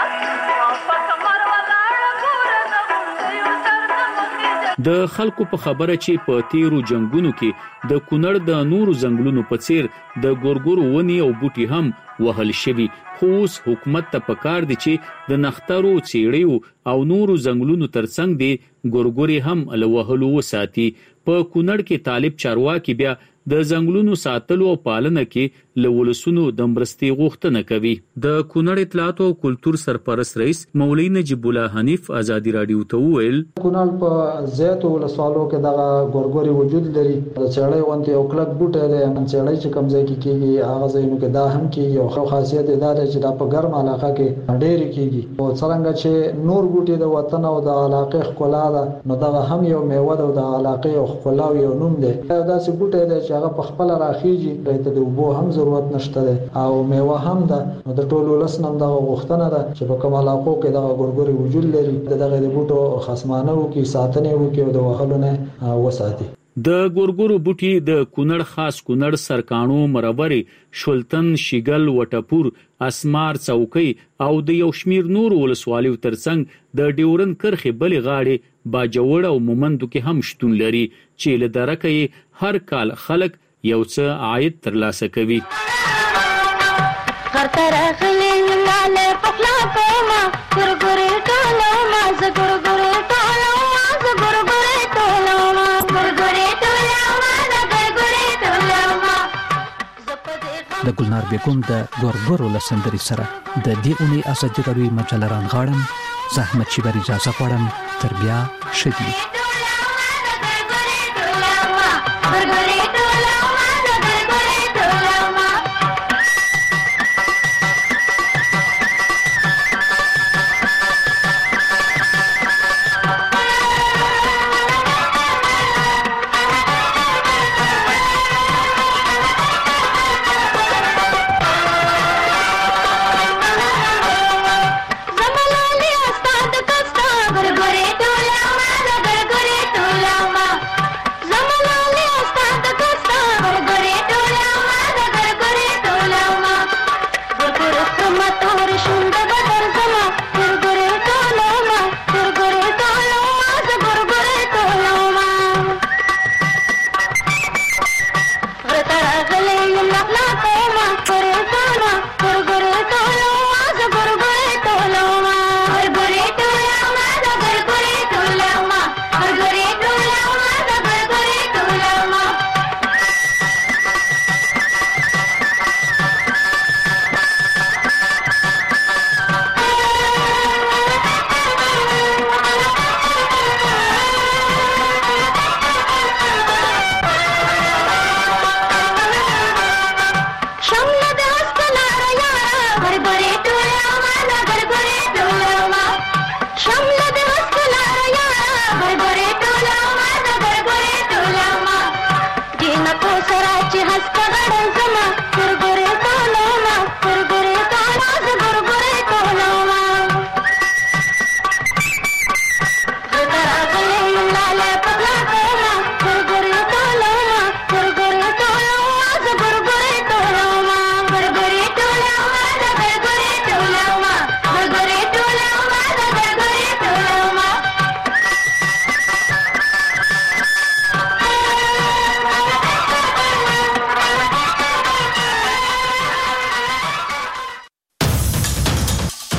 د خلکو په خبره چې په تیرو جنگونو کې د کونړ د نورو ځنګلونو په څیر د ګورګورو ونی او بوټي هم وهل شوي خو اوس حکومت ته پکار دي چې د نخترو چیړیو او نورو ځنګلونو ترڅنګ دی ګورګوري هم له وهلو وساتي. په کونړ کې طالب چارواکي بیا د ځنګلونو ساتلو او پالنه کې له ولسونو د مرستې غوښتنه کوي. د کونړ اطلاعات او کلتور سرپرست رئیس مولوی نجیب الله حنیف ازادي رادیو ته وویل کونړ په زیاتو ولسوالو کې د ګورګوري وجود لري. د چړې وانت یو کلک بوټی دی ان چړې چې کم ځای کې کیږي هغه ځایونو کې دا هم کیږي او خو خاصیت دا ده چې دا په ګرم علاقه کې ډېر کیږي او څنګه چې نور بوټي د وطن او د علاقې ښکلا ده نو دا هم یو میوه ده د علاقې او ښکلا یو نوم دی. دا چې بوټی دی چې هغه په خپل راخیږي ته د وبو هم ضرورت نشته ده او میوه هم ده نو د ټولو لسنم د غوښتنه ده چې په کوم علاقو کې د ګورګوري وجود لري دغه د بوټو خصمانه او کې ساتنه او کې د وهلو نه وساتي. د ګورګورو بوټي د کونړ خاص کونړ سرکانو مربري شولتن شیګل وټپور اسمار چوکۍ او د یو شمیر نور ولسوالیو ترڅنګ د ډیورن کرخي بلې غاړي باجوړ او مومندو کې هم شتون لري چې له درکې هر کال خلک یو څه عاید ترلاسه کوي. خطر اخلي مال پخلا کوما ګورګوري ټولو ما ز ګورګوري ټولو ما ز ګورګوري ټولو ما ګورګوري ټولو ما ز ګورګوري ټولو ما. د ګلنار بیگم د ګورګورو لسندري سره د دې اونۍ ازادي راډیو مجله رانغاړم زحمت شي بری اجازه غواړم تر بیا شدي.